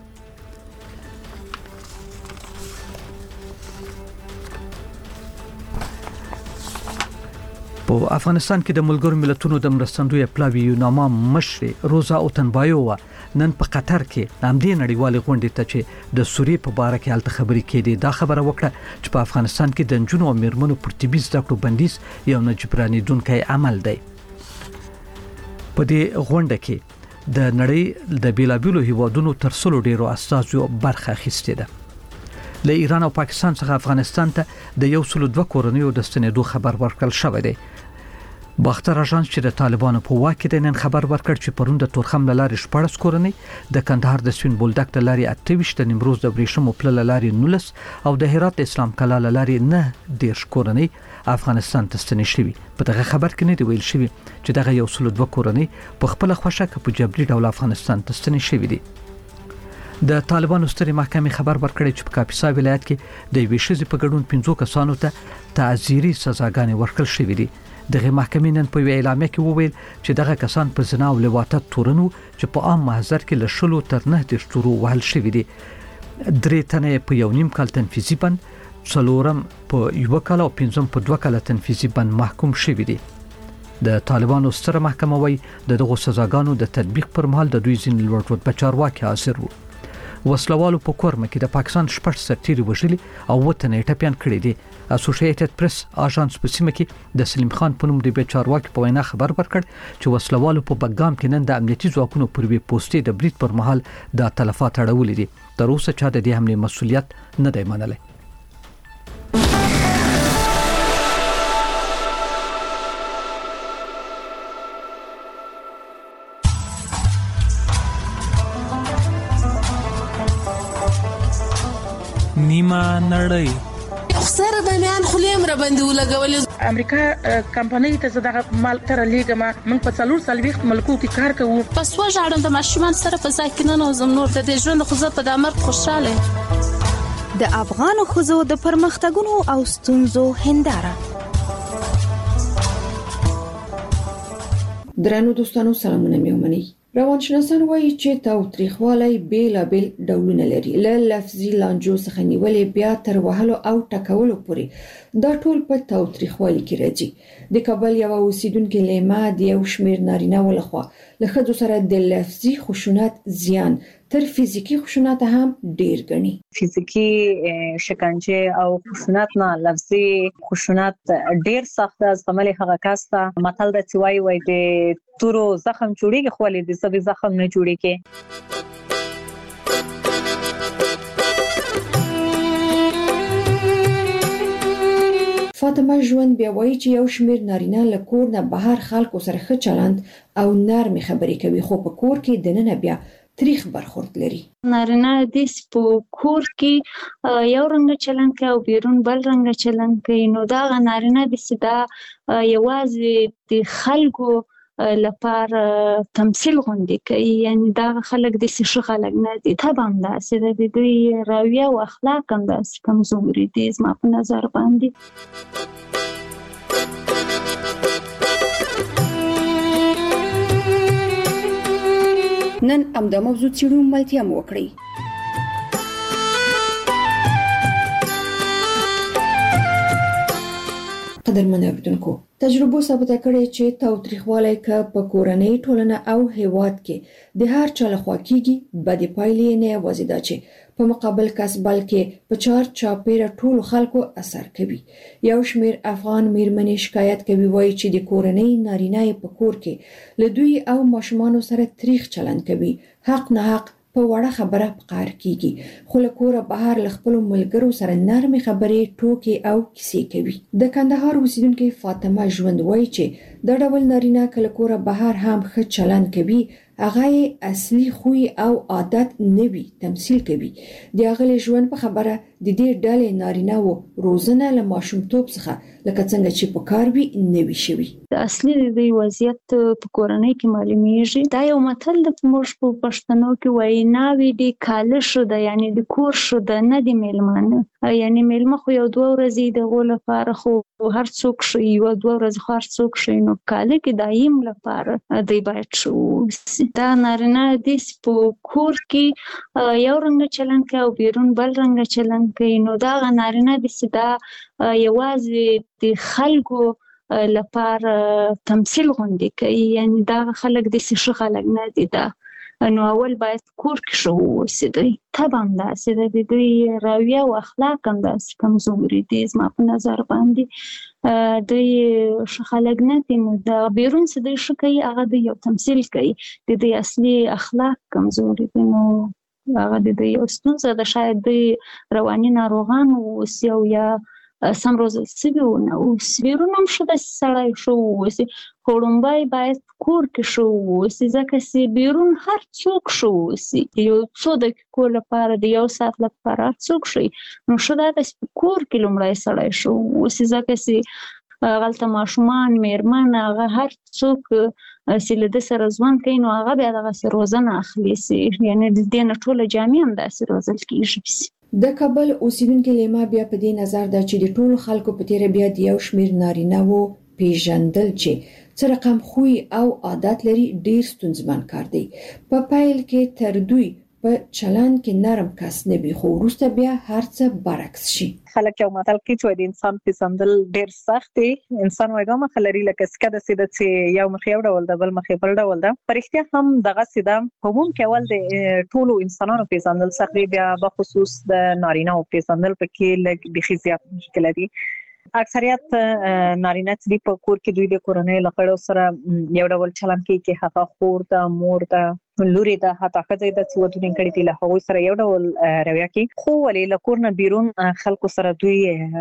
په افغانستان کې د ملګرو ملتونو د مرستندوی پلاوی یوناما مشر روزا اوتنبایووا نن په قطر کې همدې نړیوال غونډې ته چې د سوریې په اړه کې حالت خبرې کېدې دا خبره وکړه چې په افغانستان کې د جنونو او میرمنو پر طبي زده کړو بندیز یو نه جبرانیدونکی عمل دی. په دې غونډه کې د نړۍ د بیلابیلو هیوادونو تر څلو ډیرو استازو برخه اخیستې ده. له ایران او پاکستان څخه افغانستان ته د 102 کورنیو د ستنېدو خبر ورکړل شوی دی. باختر اژانس چې د طالبانو په واک کې نن خبر ورکړ چې پرون د تورخم لارې 14 کورنۍ د کندهار د سوین بولدک لارې 28 د نیمروز د بریښمو پل لارې 19 او د هرات اسلام کلا لارې 9 کورنۍ افغانستان ته ستنې شوي. په دغه خبر کې نه دی ویل شوی چې دغه 102 کورنۍ په خپل خوښه په جبري ډول افغانستان ته ستنې شوي دي. د طالبانو سترې محکمې خبر ورکړی چې په کاپیسا ولایت کې د یوې ښځې په ګډون 15 کسانو ته تعزیري سزاګانې ورکړل شوې دي. دغه محکمې نن په اعلامیه کې وویل چې دغه کسان په زنا او لواطت تورنو چې په عام محضر کې له شلو تر 9 تورو وهل شوي دي. 3 تنه په 1.5 کال تنفیذي بند، 4 په 1 کال او 5 په 2 کال تنفیذي بند محکوم شوي دي. د طالبانو ستره محکمه وایي دغه سزاګانو د تطبیق پر مهال د دوی ځین لوړ رتبه چارواکي حاضر وو. وسلوالو په کورمه کې د پاکستان 6 سرتیري وژلي او وطن ټپيان کړی دي. اسوسییټډ پریس اژانس په سیمه کې د سلیم خان په نوم د چارواکي په وینا خبر ورکړ چې وسلوالو په بګام کې نن د امنیتي ځواکونو پر وی پوسټي د بریټ پر مهال د تلفات اړولې دي. تر اوسه چا د دې حمله مسولیت نه دی منلی. نیمه نړۍ سره د میان خلیم را باندې ولګولې. امریکا کمپنۍ ته زده مال تر لیګه من په 440 ملکو کې کار کوو. پس وژاړم د ماشومان سره په ځای کې نه نوزم نور د ژوند خو زه په دامر خوشاله. د افغان خوځو د پرمختګونو او ستونزو هنداره. درنو دوستانو سلامونه میومني. روانشناسان وایي چې تاوتریخوالی بیلابیل ډولونه لري، له لفظي لانجو څخه نیولې بیا تر وهلو او ټکولو پورې دا ټول په تاوتریخوالي کې راځي. د کابل یو اوسیدونکو لیما د یو شمیر نارینه ولخوا له ښځو سره د لفظي خشونت زیان تر فزیکی خشونت هم ډیر غني. فزیکی شکنجه او خشونت نه لفظي خشونت ډیر سخت از عمل هغه کاسته متل د چوي وای د تورو زخم جوړیږي خو ولې د سبي زخم نه جوړیږي. فاطمه ژوند بیا وایي چې یو شمیر نارینه له کور نه بهر خلکو سره ښه چلند او نرمي خبرې کوي، خو په کور کې دننه بیا تاریخ برخورد لري. نارینه د په کور کې یو رنګ چلند کوي او بیرون بل رنګ چلند کوي. نو دا نارینه د سدا یوازې د خلکو لپاره تمثيل غونډې کوي، یعنی دا خلک د څه خلک نه دي. طبعا دا چې د دوی رویه او اخلاق هم د کمزوري دي زما په نظر باندې. نن امدا موضوع چیرو ملتیا مو وکړي. قدرمن اوریدونکو، تجربه ثابته کړې چې تاوتریخوالی که په کورنۍ ټولنه او هیواد کې د هر چا لخوا کیږي، بدې پایلې نه یوازې دا چې په مقابل کس بلکې په چار چاپیره ټول خلکو اثر کوي. یو شمیر افغان میرمنې شکایت کوي وایي چې د کورنۍ نارینه په کور کې له دوی او ماشومانو سره تریخ چلند کوي، حق نه حق په وړه خبره پقار کیږي، خو له کوره بهر له خپلو ملګرو سره نرمې خبرې ټوکې او کیسې کوي. د کندهار اوسیدونکې فاطمه ژوند وایي چې د ډول نارینه کله کوره بهر هم ښه چلند کوي، هغه یې اصلي خوی او عادت نوي تمثيل کوي. د هغه ژوند په خبره د دې ډلې نارینه وو روزنه له ماشومتوب څخه لکه څنګه چې په کار وي نوي شوي. د اصلي د وضعیت په کورنۍ کې معلومیږي. دا یو متل د موږ په پښتنو کې وایي ناوی دی کاله شو د یعنی د کور شو د نه دی میلمانه، یعنی میلمه خو یو 2 ورځې د غو لپاره خو هر څوک شي، یو 2 ورځې خو هر څوک شي، نو کاله کې دایم لپاره دی باید شو. دا نارینه د په کور کې یو رنګ چلند کوي او بیرون بل رنګ چلند کوي، نو دا نارینه د سدا یوازې د خلکو لپاره تمثيل غونډې کوي، یعنی دا خلک د سشي خلک نه دي. دا نو اول باید کور کې شو اوسېدی. طبعا داسې د دوی رویه او اخلاق هم داسې کمزوري دي زما په نظر باندې. دوی ښه خلک نه دي، نو د بیرون څه دوی ښه کوي هغه د یو تمثیل کوي، د دوی اصلي اخلاق کمزوري دي. نو هغه د دوی یو ستونزه ده، شاید دوی رواني ناروغان اوسي او یا سم روزل سوي ونه اوسي. بیرون هم ښه داسې سړی شو اوسي، خو لومبی باید کور کې شو اوسي، ځکه چې بیرون هر څوک شو اوسي. یو څو دقیقو لپاره د 1 ساعت لپاره هر څوک شي، نو ښه ده چې په کور کې لومړی سړی شو اوسي، ځکه چې هغلته ماشومان میرمن هغه هر څوک چې له ده سره ژوند کوي، نو هغه بیا دغسې روزنه اخلي سي، یعنې د دې نه ټوله جامې هم داسې روزل کېږي سي. د کابل اوسیدونکې لیما بیا په دې نظر ده چې د ټولو خلکو په تیره بیا د یو شمیر نارینه وو پیژندل چې څه رقم خوی او عادت لري ډیر ستونزمن کار دی. په پیل کې تر دوی په چلند کې نرم کس نه وي، خو وروسته بیا هر څه برعکس شي. خلک یو متل کې چې د انسان پیژندل ډیر سخت دی. انسان وایي مخ لري لکه سکه د سیده چې یو مخ یو ډول د بل مخ بل ډول ده. پرختیا هم دغه سیده کوم کې اول د ټولو انسانانو پیژندل سخت دی، بیا په خصوص د نارینه او پیژندل پکې لږ بخي زیات مشکل دي. اکثریت نارینه چې په کور کې دوی د کورنۍ لغړو سره یو ډول چلند کوي چې هغه خور ده، مور ده، لوري ده، حتی خځې د څه ودونه کړي دي له هغوی سره یو ډول رویه کوي، خو ولې له کور نه بیرون خلکو سره دوی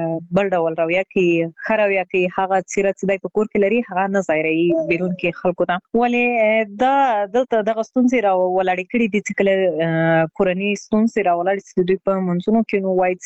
بل ډول رویه کوي، ښه رویه کوي. هغه څیره چې دی په کور کې لري هغه نه ظاهروي بیرون کې خلکو ته. ولې دا دلته دغه ستونزې راولاړې کړي دي چې کله کورنۍ ستونزې راولاړې چې دوی په منځونو کې نو وایي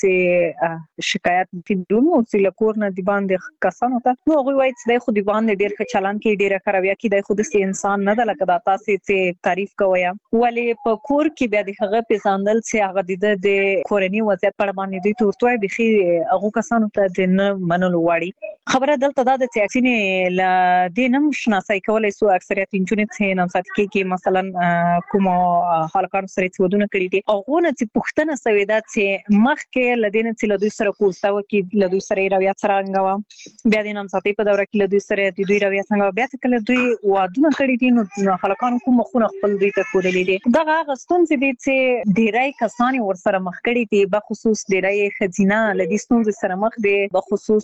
چې شکایت دي نو چې له کور نه د باندې کسانو ته نو هغوی وایي چې دی خو د باندې ډېر ښه چلند کوي، ډېره ښه رویه کوي، دی خو داسې انسان نه ده لکه دا تاسې چې تعریف کوي. ولې په کور کې بیا د هغه پیژندل چې هغه د کورنۍ وضعیت په اړه باندې دوی تورتوي بخي هغه کسانو ته د نه منلو واړي. خبره دلته دا د سیاسي ل د نم شناسای کولای سو اکثریت انجونې چې نن سات کې مثلا کوم خلکان سره ودونه کړی دي او غونه چې پښتنه سوي دا چې مخ کې لدین چې له دوی سره کوستاو کې له دوی سره رویا څنګه بیا د نن ساتي په دوره کې له دوی سره د دوی رویا څنګه بیا چې کله دوی وادونه کړی دي نو خلکان کوم خونه خپل دوی ته کولې دي. دا غستون چې د ډیرای کسان ور سره مخ کړي دي، په خصوص ډیرای خزینه لدی ستونزې سره مخ دي، په خصوص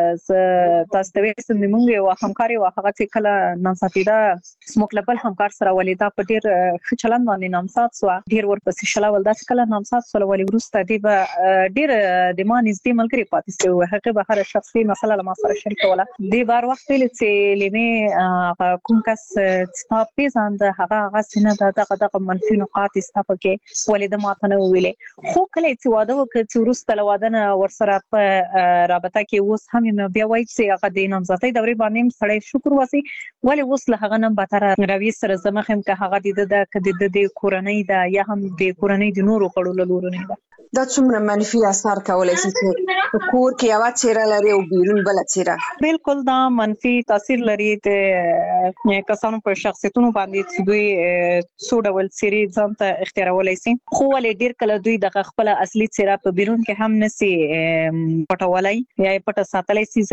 تاسو ته وسم موږ یو همکاري واخغه چې کله نن ساتي دا سموکلبل همکار سره ولیدا په ډیر خچلن باندې نامسات سو ډیر ورپسې شلاول دا کله نامسات سو ولې ورسته دی به ډیر د ما نږدې ملګری پاتې سو هغه به هر شخصي مسله لما سره شریکوله دی بار وخت چې لمه کوم کس چې پیژاند هغه سینه دغه منفي نقاط استفاده کې ولې د ماته نه ویلې، خو کله چې واده وکړ چې ورسته لوادنه ورسره په رابطه کې اوس هم بیا وایي چې هغه د نامزدۍ دورې باندې سړی شکر وسی ولې اوس له هغه نه بهتر روي سره زمخم که هغه د کورنۍ دا یا هم د کورنۍ د نورو کړو لورونه ده. دا څومره منفي اثر کولای شي چې کور کې یو چیرې لري او بیرون بل چیرې؟ بالکل دا منفي تاثیر لري د کسانو په شخصیتونو باندې چې دوی څو ډول سری ځان ته اختیارولای شي، خو ولې ډیر کله دوی د خپل اصلي څیره په بیرون کې هم نسی پټولای یا پټ ساتلای شي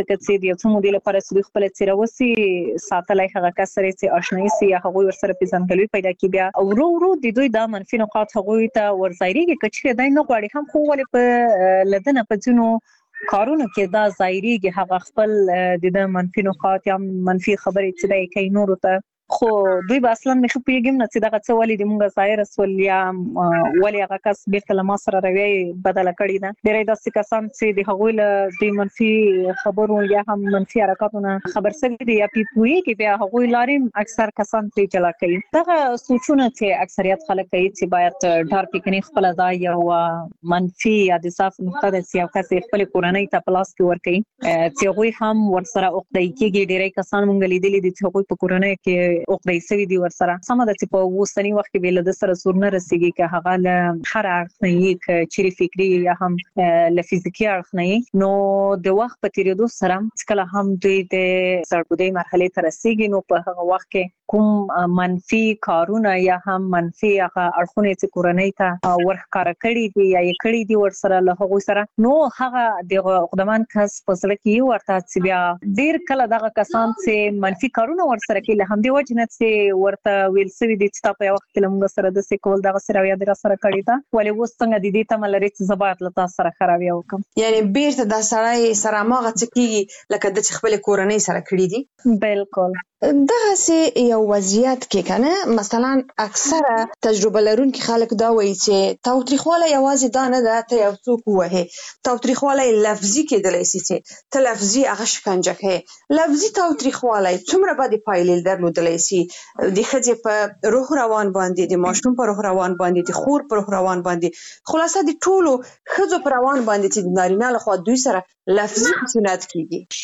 ځکه چې د یو څه مودې لپاره چې خپل څیره وسی ساتلای هغه کس سره چې آشنایي سي یا هغه ورسره پیژندګلوي پیدا کی بیا ورو ورو د دوی د منفي نقاط هغه ته ورځایریږي کچې دای نه غواړي هم خو ولې په لدنه په ځینو کارونه کې دا ظاهريږي هغه خپل د منفي نقاط یا منفي خبرې چې دای کوي نور ته خو دوی به اصلا مخ پیګم نه چې دغه څه ولې د مونږه ظاهر سول یا ولې هغه کس بیرته له ما سره روي بدله کړی ده ډېرې داسې کسان چې د هغوی له د منفي خبرو یا هم منفي حرکتونو خبر سوي دي یا پیپوي کې بیا هغوی لاریم اکثر کسان پرې چلا کوي دغه سوچونه چې اکثریت خلک کوي چې باید ډار پکني خپل ځای یو منفي یا د صاف نقطه د سیاست خپل کورنۍ ته پلاس کې ور کوي چې هغوی هم ورسره اوقدای کېږي ډېرې کسان مونږ لیدلي دي چې هغوی په کورنۍ کې اوقدای سوي دي ورسره سم ده چې په وسنی وخت کې بل د سره سور نه رسیږي که هغه له هر اړخ نه کې چيري فکری یا هم له فزیکی اړخ نه نو د وخت په تیریدو سره کله هم دوی د سرګودي مرحله ته رسیږي نو په هغه وخت کې کوم منفي کارونه یا هم منفي هغه اړخونه چې کورنۍ ته ورخکاره کړي دي یا یې کړي دي ورسره له هغه سره نو هغه د خدمان کس په سره کې ورته چې بیا ډیر کله دغه کسان چې منفي کارونه ورسره کوي له هم دی وجه نه چې ورته ویل سوي دي چې تاسو یو وخت کې موږ سره د سیکول دغه سره یا د سره کړی دا ولې وس څنګه د دې تم لري چې زبات له تاسو سره خرابې وکم یعنی بیرته د سړی سره ماغه چکیږي لکه د خپل کورنۍ سره کړی دي بالکل دغه سي یو وضعیت کې کنه مثلا اکثره تجربه لرونکي خلک دا وایي چې تاوتریخواله یوازې دا نه ده ته یو څوک وهه تاوتریخواله لفظي کېدلای شي چې ته لفظي هغه شکنجه کوي لفظي تاوتریخواله څومره باندې پایلې درلودلای شي د خځې په روح روان باندې د ماشوم په روح روان باندې د خور په روح روان باندې خلاصه د ټولو خځو په روان باندې چې د نارینه له خوا دوی سره لفظي خشونت کیږي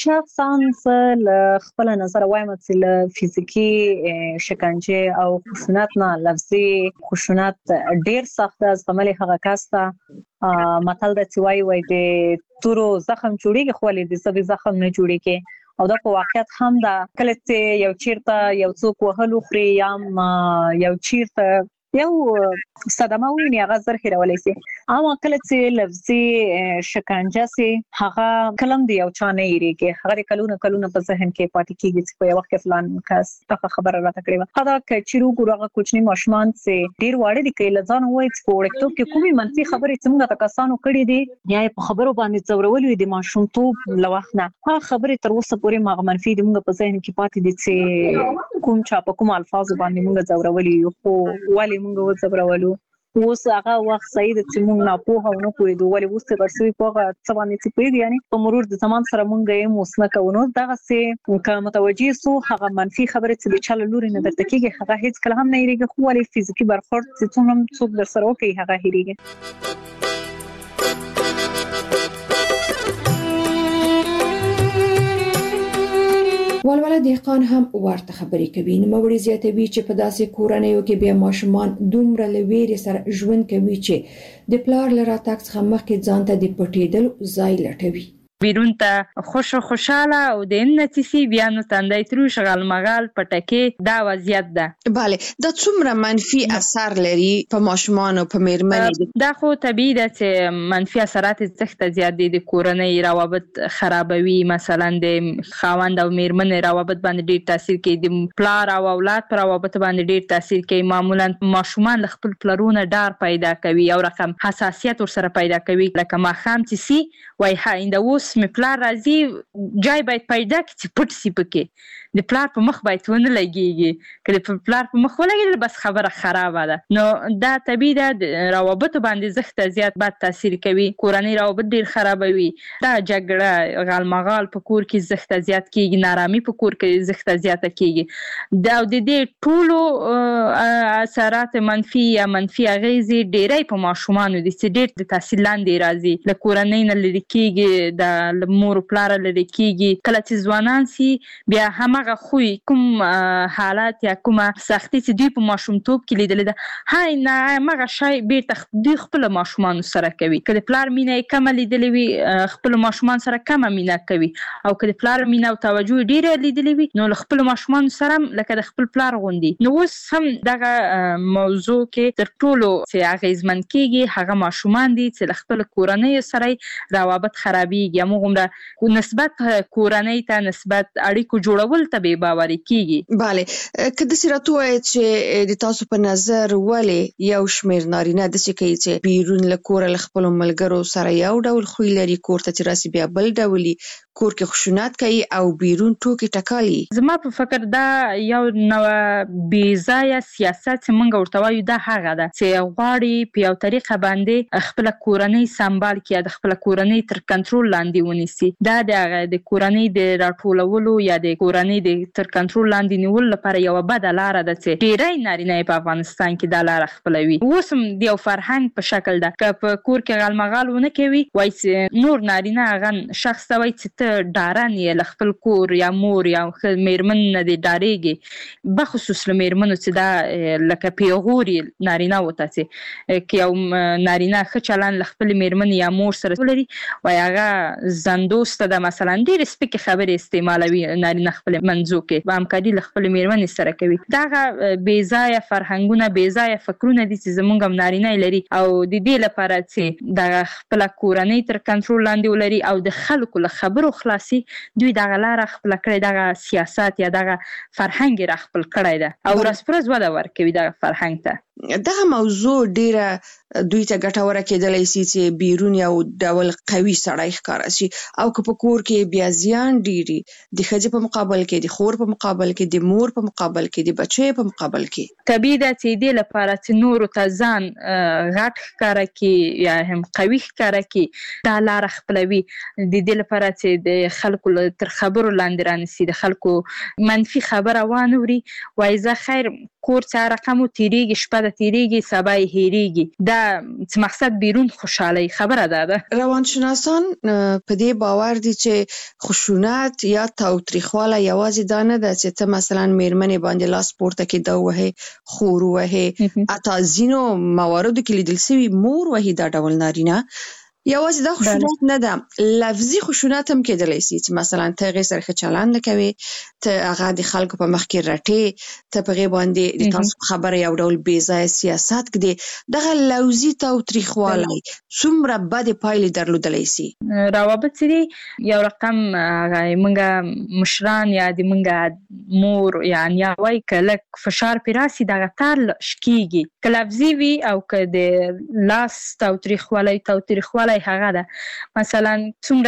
شخصا له خپل نظر وایم چې فزیکی شکنجه او خشونت نه لفظي خشونت ډیر سخت از عمل هغه کاسته متل د چوي وای د تورو زخم جوړیږي خو له دې سبي زخم نه جوړیږي او دا په واقعیت هم دا کله چې یو چیرته یو څوک وهلو خوري یا یو چیرته یو صدمه ویني هغه زر هیرولای شي اما کله چې لفظي شکنجه سي هغه کلم دی او چا نه یریږي هغه کلونه په ذهن کې پاتې کیږي چې په وخت کې فلان کس څه خبره راته کړې هغه کچرو ګورغه کوچنی ماشومان چې ډیر واړه دي کې لزان وای چې په وړکتوب کې کومي منفي خبرې څنګه تکاسانو کړې دي یا په خبرو باندې څورولې دي ماشومتوب لوخنه هغه خبرې تر اوسه پورې ما منفي دي موږ په ذهن کې پاتې دي چې کوم چا په کوم الفاظ باندې موږ څورولې خو والی موږ وڅورولو اوس هغه وخت سید چې موږ نه پوهه او نه پوهېدو ولې اوس ورسوي په څه باندې چې پوهېږي یعنی په مرور د زمان سره موږ یې موسنه کوو دغه څه که متوجه سو هغه منفي خبرې چې د چل لوري نه درته کېږي هغه هیڅ کله هم نه یریږي خو ولې فزیکی برخورد چې څوک در سره وکړي هغه هېریږي ولوله دهقان هم ورته خبرې کوي نو موري زیاتوي چې په داسې کورنیو کې بیا ماشومان دومره لویری سره ژوند کوي چې د پلار لرا تاکس مخکې ځان ته د پټېدل ځای لټوي بیرون ته خوشاله او د امنیتي بیا نو تندای تر شغل مغال پټکي دا وضعیت ده bale دا څومره منفي اثر لري په ماشومان او په میرمنې دا خو طبيعي ده چې منفي اثرات زخته زیات دي د کورنۍ روابط خرابوي مثلا د خاوند او میرمنې روابط باندې ډیر تاثیر کوي د پلار او اولاد پر روابط باندې ډیر تاثیر کوي معمولا ماشومان خپل پلرونه ډار پیدا کوي او رقم حساسیت ورسره پیدا کوي لکه ما خام چې سي وای هاینده اوس می پلار راځي جای باید پیدا کړي چې پټ سی پکې د پلار په مخ باید ونه لګيږي کله په پلار په مخ ولګي بس خبره خرابه ده نو دا طبيعي ده د روابط باندې زخته زیات بد تاثیر کوي کورنۍ روابط ډیر خرابوي دا جګړه غالمغال په کور کې زخته زیات کیږي نارامي په کور کې زخته زیاته کیږي دا د دې ټولو اثرات منفي یا منفي اغیزې ډیرې په ماشومانو دي چې ډیر د تحصیل لاندې راځي له کورنۍ نه لري کیږي د مور پلار لري کیږي کله چې ځوانان سي بیا هم خوې کوم حالات یا کومه سختي چې دوی په ماشومتوب کې لیدل ده هاي نه مغه شای بیرته دوی خپل ماشومان سره کوي کله پلار مینه کم لیدل وي خپل ماشومان سره کم مینه کوي او کله پلار مینه او توجه ډیره لیدل وي نو خپل ماشومان سره لکه د خپل پلار غوندي نو اوس هم دغه موضوع کې تر ټولو چې اغیزمن کیږي هغه ماشومان دي چې خپل کورنۍ سره روابط خرابيږي یا موږ نسبت کورنۍ ته نسبت اړیکو جوړول ته بې باوري کیږي. bale که د سیراتو چې د تاسو په نظر ولې یو شمیر نارینه د څه کوي چې بیرون له کور له خپل ملګرو سره یو ډول خوی لري، کور ته چې راسي بیا بل ډول، کور کې خشونت کوي او بیرون ټوکی ټکالي. زما په فکر دا یو نو بې ځایه سیاست چې موږ ورته وایو دا هغه ده چې غواړي په یو طریقه باندې خپل کورنۍ سمبال کړي، د خپل کورنۍ تر کنټرول لاندې ونیسي. دا د کورنۍ د راټولولو یا د کورنۍ د تر کنټرول لاندې نیول لپاره یو بد لار ده چې ډېری نارینه په افغانستان کې دا لار خپلوي. اوس هم د یو فرهنګ په شکل ده که په کور کې غالمغال ونه کوي وایي چې نور نارینه هغه شخص ته وایي چې ډارن یې له خپل کور یا مور یا میرمن نه دې ډارېږي، بخصوص له میرمنو چې دا لکه پیغوري نارینه وته چې که یو نارینه ښه چلند له خپل میرمن یا مور سره ولري وایي هغه زندوسته ده، مثلا ډېرې سپکې خبرې استعمالوي نارینه خپل منځو کې همکاري له خپل میرمنې سره کوي. دغه بې ځایه فرهنګونه بې ځایه فکرونه دي چې زموږ هم نارینه لري او د دې لپاره چې د خپل کورنۍ تر کنټرول لاندې ولري او د خلکو له خبرو خلاصي دوی دغه لار خپل کړی، دغه سیاست یا دغه فرهنګ را خپل کړی ده او ورځ پر ورځ وده ورکوي دغه فرهنګ ته. دغه موضوع ډیره دوی ته ګټوره کېدلی شي چې بیرون یو ډول قوي سړی ښکاره شي او که په کور کې بیا زیان ډیري د ښځې په مقابل کې، د خور په مقابل کې، د مور په مقابل کې، د بچی په مقابل کې. طبیعي ده چې دې لپاره چې نورو ته ځان غټ ښکاره کړي یا هم قوي ښکاره کړي دا لاره خپلوي. د دې لپاره چې د خلکو تر خبرو لاندې رانیسي، د خلکو منفي خبره وانوري، وایي زه خیر کور چې رقم تیریږي شپه د تیریږي سبا یې هېریږي. دا چې مقصد بیرون خوشحالي خبره ده. روانشناسان په دې باور دي چې خشونت یا تاوتریخواله یوازې دا نه ده چې ته مثلا میرمنې باندې لاس پورته کې دا وهې، خور وهې، حتی ځینو مواردو کې لیدل شوي مور وهي دا ډول نارینه. یوازې دا خشونت نه ده، لفظي خشونت هم کېدلی شي چې مثلا ته هغې سره ښه چلند نه کوې، ته هغه د خلکو په مخ کې رټې، ته په هغې باندې د تاسو په خبره یو ډول بې ځایه سیاست ږدې. دغه لفظي تاوتریخوالی څومره بدې پایلې درلودلی شي. روابط چې دي یو رقم موږ مشران یا د موږ مور یا نیا وایي که لږ فشار پرې راسي دغه تار شکېږي، که لفظي وي او که د لاس تاوتریخوالی هغه ده. مثلا څومره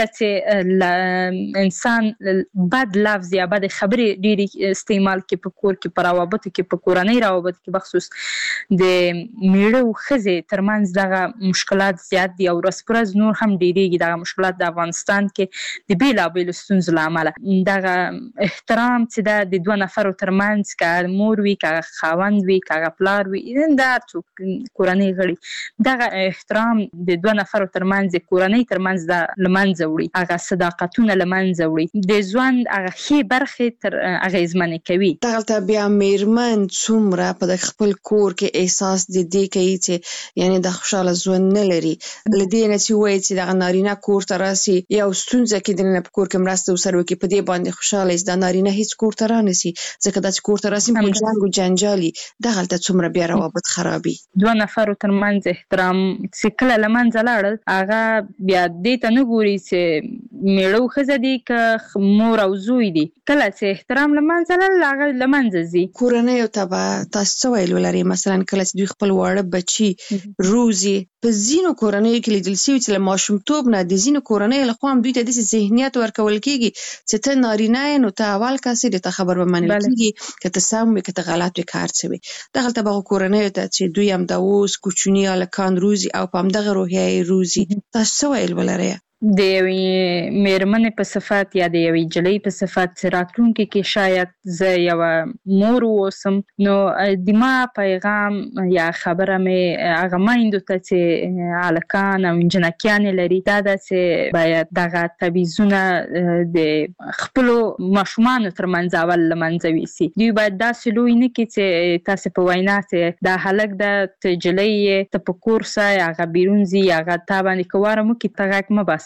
چې انسان بد لفظ یا بد خبرې ډېرې استعمال کې په کور کې، په روابطو کې، په کورنۍ روابطو کې بخصوص د میړه او ښځې ترمنځ دغه مشکلات زیات دي او ورځ پر ورځ نور هم ډېرېږي. دغه مشکلات د افغانستان کې د بېلابېلو ستونزو له امله دغه احترام چې ده د دوه نفرو ترمنځ، که مور وي، که خاوند وي، که پلار وي، د هر څوک کورنۍ غړي، دغه احترام د دوه نفرو ترمنځ کورنۍ ترمنځ دا لمنځه وړي، هغه صداقتونه لمنځه وړي، د ژوند هغه ښې برخې تر اغېزمنې کوي. دغلته بیا میرمن څومره په د خپل کور کې احساس د دې کوي چې یعنی د خوشحاله ژوند نه لري، له دې نه چې وایي چې دغه نارینه کور ته راسي یو ستونزه کې دننه په کور کې مرسته ورسره وکړي، په دې باندې خوشحاله شي، دا نارینه هیڅ کور ته رانسي ځکه دا چې کور ته راسي په جنګ او جنجالي. دغلته څومره بیا روابط خرابي. دوه نفرو ترمنځ احترام چې کله له منځه لاړل هغه بیا دې ته نه ګوري چې میړه او ښځه دي که مور او زوی دي، کله چې احترام له منځه لاړل هغه له منځه ځي. کورنیو ته به تاسو څه ویل ولرئ؟ مثلا کله چې دوی خپل واړه بچي روزي، په ځینو کورنیو کې لیدل شوي چې له ماشومتوب نه د ځینو کورنیو لخوا هم دوی ته داسې ذهنیت ورکول کېږي چې ته نارینه یې نو ته اول کس یې، د ته خبر به منل کېږي که ته سم وي که ته غلط وي که هر څه وي. دغلته به هغو کورنیو ته چې دوی هم د اوس کوچني هلکان روزي او په همدغه روحیه یې روزي، تاسو څه ویل ولرئ؟ د یوې میرمنې په صفت یا د یوې نجلۍ په صفت راتلونکي کې شاید زه یوه مور واوسم، نو د ما پیغام یا خبره مې هغه میندو ته چې هلکان او نجونکیانې لري دا ده چې باید دغه تبعیضونه د خپلو ماشومانو ترمنځ اول له منځه یوسي. دوی باید داسې لوی نه کړي چې تاسې په وینا چې دا هلک ده ته نجلۍ یې ته په کور ځه هغه بیرون ځي هغه تا باندې که واره مو کړي ته غږ مه باسه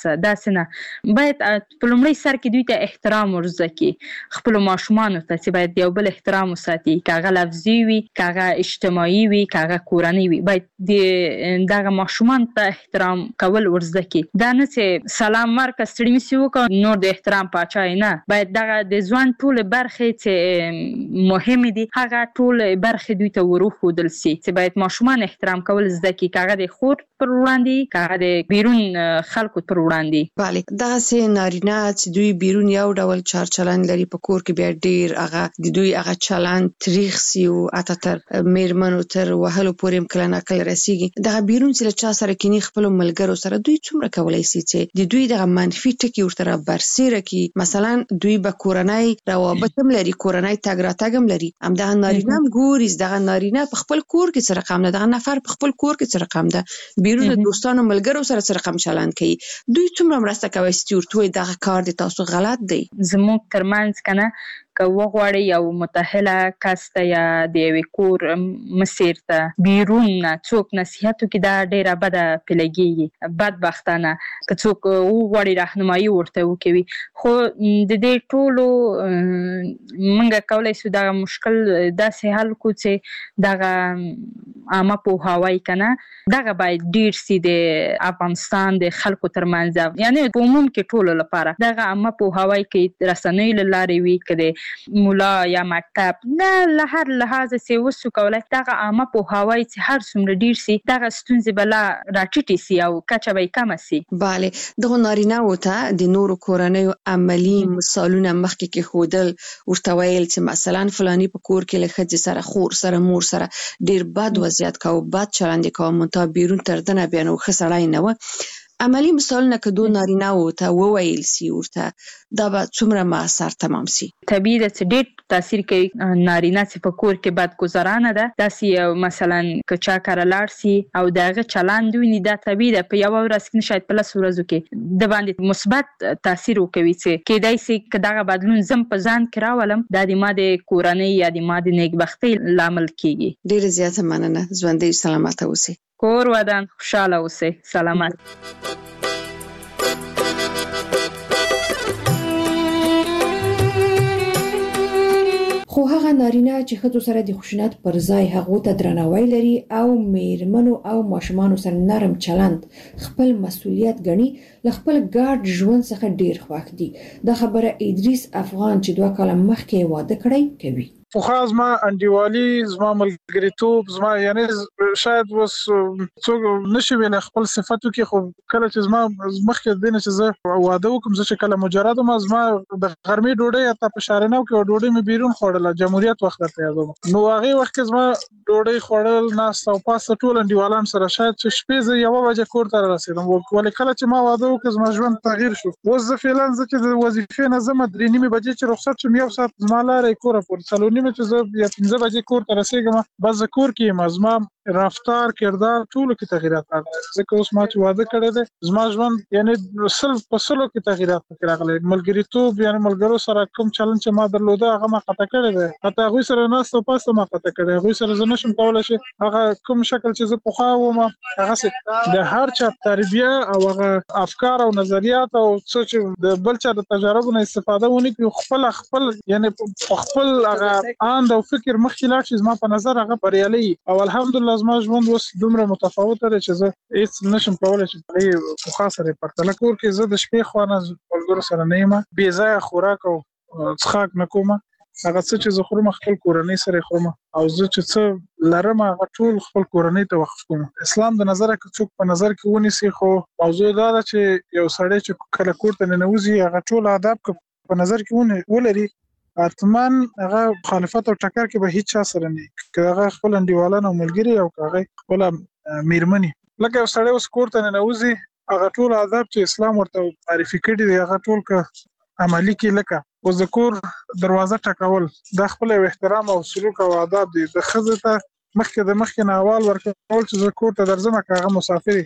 باسه داسې نه باید په لومړي سر کې دوی ته احترام ورزده کړي خپلو ماشومانو ته چې باید یو بل احترام وساتي که هغه لفظي وي که هغه اجتماعي وي که هغه کورنۍ وي باید دغه ماشومان ته احترام کول ورزده کړي دا نه چې سلام ورکړه ستړي مې سي وکړه نور د احترام پاچا نه باید دغه د ژوند ټولې برخې چې مهمې دي هغه ټولې برخې دوی ته وروښودل سي چې باید ماشومان احترام کول زده کړي که هغه د خور پر وړاندې که هغه د بیرون خلکو پر وړاندې بله دغسې نارینه چې دوی بیرون یو ډول چار چلند لري په کور کې بیا ډېر هغه د دوی هغه چلند تریخ سي او حتی تر میرمنو تر وهلو پورې هم کله ناکله رسېږي دغه بیرون چې له چا سره کیني خپلو ملګرو سره دوی څومره کولی سي چې د دوی دغه منفي ټکي ورته رابرسېره کړي مثلا دوی به کورنۍ روابط هم لري کورنۍ تګ راتګ هم لري همدغه نارینه هم ګوري دغه نارینه په خپل کور کې څه رقم ده دغه نفر په خپل کور کې څه رقم ده بیرون د دوستانو ملګرو سره څه رقم چلند کوي دوی څومره مرسته کوي چې ورته وایي دغه کار د تاسو غلط دی زموږ ترمنځ کنه که وغواړي یو متأهله کس ته یا د یوې کور مسیر ته بیرون نه څوک نصیحت وکړي دا ډېره بده پیلګېږي بدبختانه که څوک وغواړي راهنمایي ورته وکوي خو د دې ټولو موږ کولی شو دغه مشکل داسې حل کړو چې دغه عامه پوهاوی که نه دغه باید ډېر سي د افغانستان د خلکو ترمنځ یعنې په عموم کې ټولو لپاره دغه عامه پوهاوی کې رسنیو له لارې وي که د مولا یا مکتب نه له هر لحاظه چې وسو کولای دغه عامه پوهاوی چې هر څومره ډیر سي دغه ستونزې بلا راټیټي سي او کچه به کم سي bale دغه نارینه وته د نورو کورنیو عملی مثالونه مخکې کې خودل ورته ویل چې مثلا فلانی په کور کې له ښځې سره خور سره مور سره ډیر بد وضعیت کاوه بد چلند کاوه مونته بیرون تر دنه بیا نو ښه سړی نه و عملی مثالونه که دو نارینه وته وویل سي ورته دا به څومره مؤثر تمام سي طبیعي ده چې ډېر تاثیر کوي نارینه چې په کور کې بدګذرانه ده داسې مثلا که چا کره لاړ سي او د هغه چلند ویني دا طبیعي ده په یوه ورځ کې شاید په 10 ورځو کې د باندې مثبت تاثیر وکوي چې کېدای سي که دغه بدلون زم په ځان کې راولم دا د ما د کورنۍ یا د ما د نیکبختۍ لامل کېږي ډېره زیاته مننه ژوندۍ سلامته اوسئ کور ودان خوشحاله اوسئ سلامت خو هغه نارینه چې ښځو سره د خشونت پر ځای هغو ته درناوی لري او میرمنو او ماشومانو سره نرم چلند خپل مسؤلیت ګڼي له خپل ګډ ژوند څخه ډیر خوښ دي دا خبره ادریس افغان چې 2 کاله مخکې واده کړی کوي خو زما انډیوالي زما ملګریتوب زما یعنی شاید وس څوک نشي ویل خپل صفاتو کې خو کله چې زما مخکې دینه چې زه واده وکم زه چې کله مجرد ما زما د غرمې ډوډۍ اته په شارنو کې ډوډۍ مې بیرون خوړله جمهوریت وخت ته یادوم نو هغه وخت کې زما ډوډۍ خوړل ناس او پاس ټول انډیوالان سره شاید چې شپې زه یو وجه کور ته رسیدم ولې کله چې ما واده وکم زما ژوند تغییر شو اوس زه فعلا زه چې د وظیفې نه زما 3:30 بجې چې رخصت شم یو ساعت زما لارې کور پورې سالونی مې چې زه یا 15 بجې کور ته رسیدم بس کور کې مزما رفتار کردار ټول کې تغیرات راغلي ځکه اوس ما چې واده کړی دی زما ژوند یعنی سل په سلو کې تغیرات راغلي ملګریتوب یعنی ملګرو سره کوم چلند چې ما درلوده هغه ما قطع کړی دی حتی هغه سره ناس ته پاسه ما قطع کړی هغه سره زه نشم کولای شي هغه کوم شکل چې زه پخوا وم هغه د هر چا تربیه او هغه افکار او نظریات او څه چې د بل چا د تجربو نه استفاده ونی کوي خپل یعنی خپل هغه اند او فکر مخکې لاړ شي زما په نظر هغه بریالي او الحمدلله زما ژوند اوس دومره متفاوت دی چې زه هیڅ نشم کولای چې په خاصه پرتله کور کې زه د شپې خوانه ولګور سره نه یم بې ځای خوراک او څښاک نه کوم هغه څه چې زه خورم خپل کورنۍ سره خورم او زه چې څه لرم هغه ټول خپل کورنۍ ته وقف کوم اسلام د نظر کې څوک په نظر کې ونیسي خو موضوع دا ده چې یو سړی چې کله کور ته ننوځي هغه ټول آداب په نظر کې ولري اتمن هغه مخالفت او ټکر کې به هیڅ چا سره نه که هغه خپل انډیوالان او ملګری او هغه خپل میرمنی لکه سړی اوس کور ته ننوځي هغه ټول آداب چې اسلام ورته معرفي کړي دی هغه ټول که عملی کې لکه اوس د کور دروازه ټکول د خپل احترام او سلوک او آداب دي د ښځې ته مخکې نه احوال ورکول چې زه کور ته درځم که هغه مسافر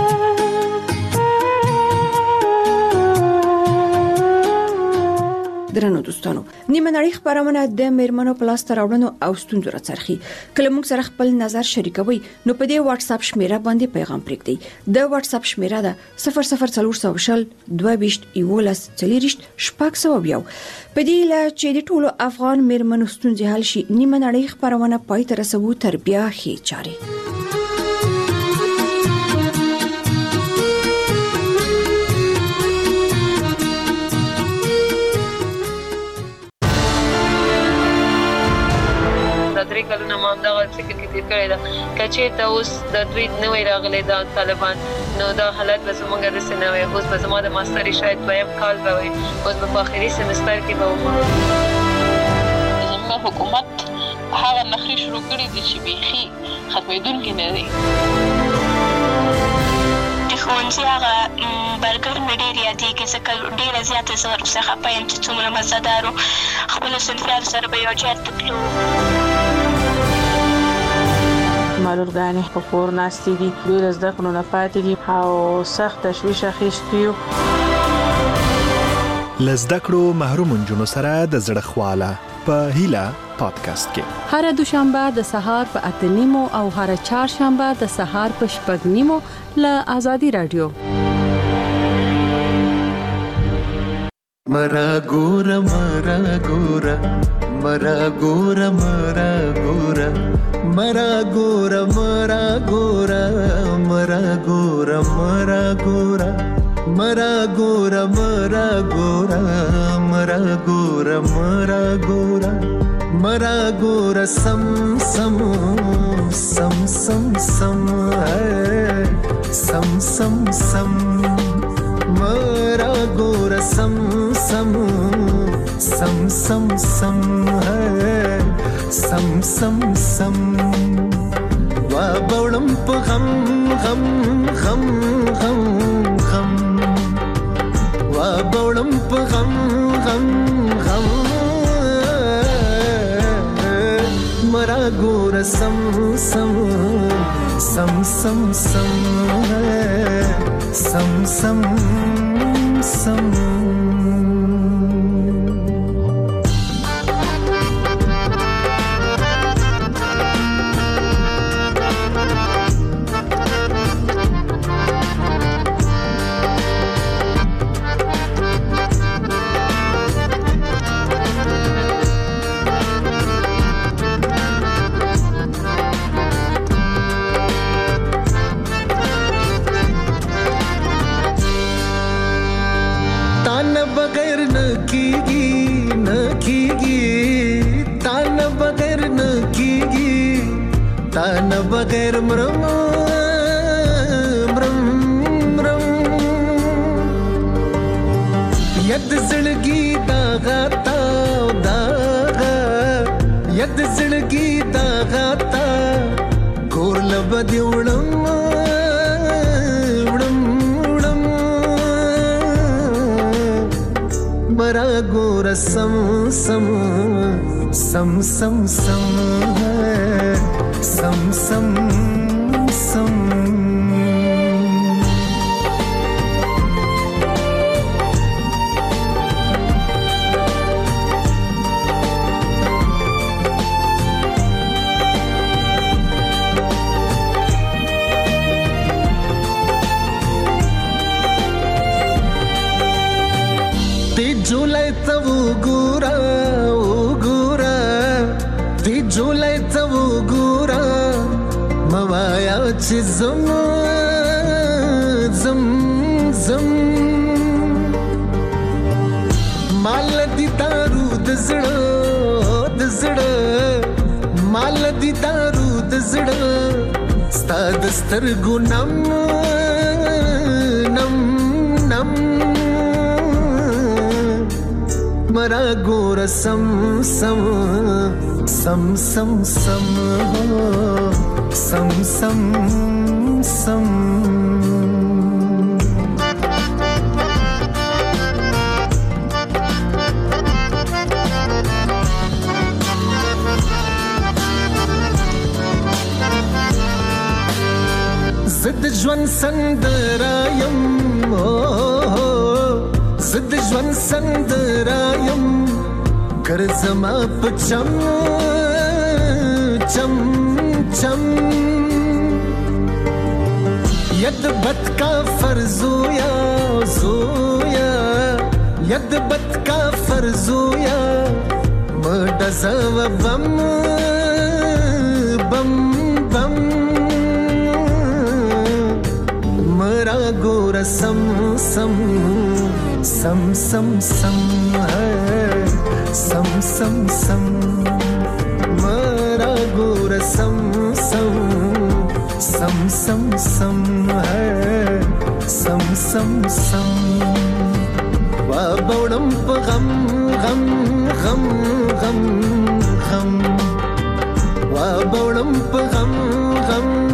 د درنو دوستانو نیمه نړۍ خبرونه د میرمنو پلاس تر راوړنو او ستونزو راڅرخي کله موږ سره خپل نظر شریکوي نو په دې واتس اپ شمیره باندې پیغام پرېږدئ د واتس اپ شمیره ده 00400 22 11 40 شپږ په دې لا چې د ټولو افغان میرمنو ستونزې حل شي نیمه نړۍ خبرونه پای ته رسوو تر بیا هي چاري درې کلونه ما دغه فکر کې تیر کړی دا کچې ته اوس د دوی نوې راغلي د طالبان نو دا حالت به زموږ د سنوي اوس به زموږ د ماستري شاید دویم کال به وي اوس په آخري سمستر کې به وم زموږ حکومت هغه نخري شروع کړی دي چې بيخي ختمېدونکي نه دي ښوونځي هغه برګر مې ډېر یادېږي ځکه ډېره زیاته زه ورڅخه خفه یم چې څومره مزهدار و خپلو صنفیانو سره به یو ځای ته تلو زما لورګانې په کور ناستې دي دوی له زده کړو نه پاتې دي او سخت تشویش اخیستی یو له زده کړو محروم نجونو سره د زړه خواله په هیله پادکاسټ کې هر دوشنبه د سهار په 8:30 او هر چهارشنبه د سهار په 6:30 له آزادي رادیو مرا ګورا مرا ګورا مرا ګورا مرا ګورا مرا ګورا مرا ګورا مرا ګورا مرا ګورا مرا ګورا مرا ګورا مرا ګورا مرا ګورا مرا ګورا سم سم سم سم سم سم سم سم مرا ګورا سم سم سم سم سم سم سم سم وا بولم په غم غم غم غم غم وا بولم په غم غم غم مرا ګورا سم سم سم سم سم سم سم سم तान बगैर मरम मरम मरम यद जिंदगी दागा दागा यद जिंदगी दागा ता कोर लबद उड़म उड़म उड़म मरा गोर सम सम सम सम सम सम सम सम ती जुलाई तब गुरा ती जुलाई तब गुरा मवाया ची zam zam zam mal di daru d zda mal di daru d zda sta dastar gunam nam nam mara gora sam sam sam sam sam sam sam sam زد ژوند سندرایم زد ژوند سندرایم कर जमा पचम चम चम यद बत का फर्जोया जोया यद बत का फर्जोया मडज़व बम बम बम मरा गोरा सम सम सम सम सम है सम सम सम मरा गोरा सम सम सम सम सम है सम सम सम वा बौड़म गम गम गम गम गम वा बौड़म गम गम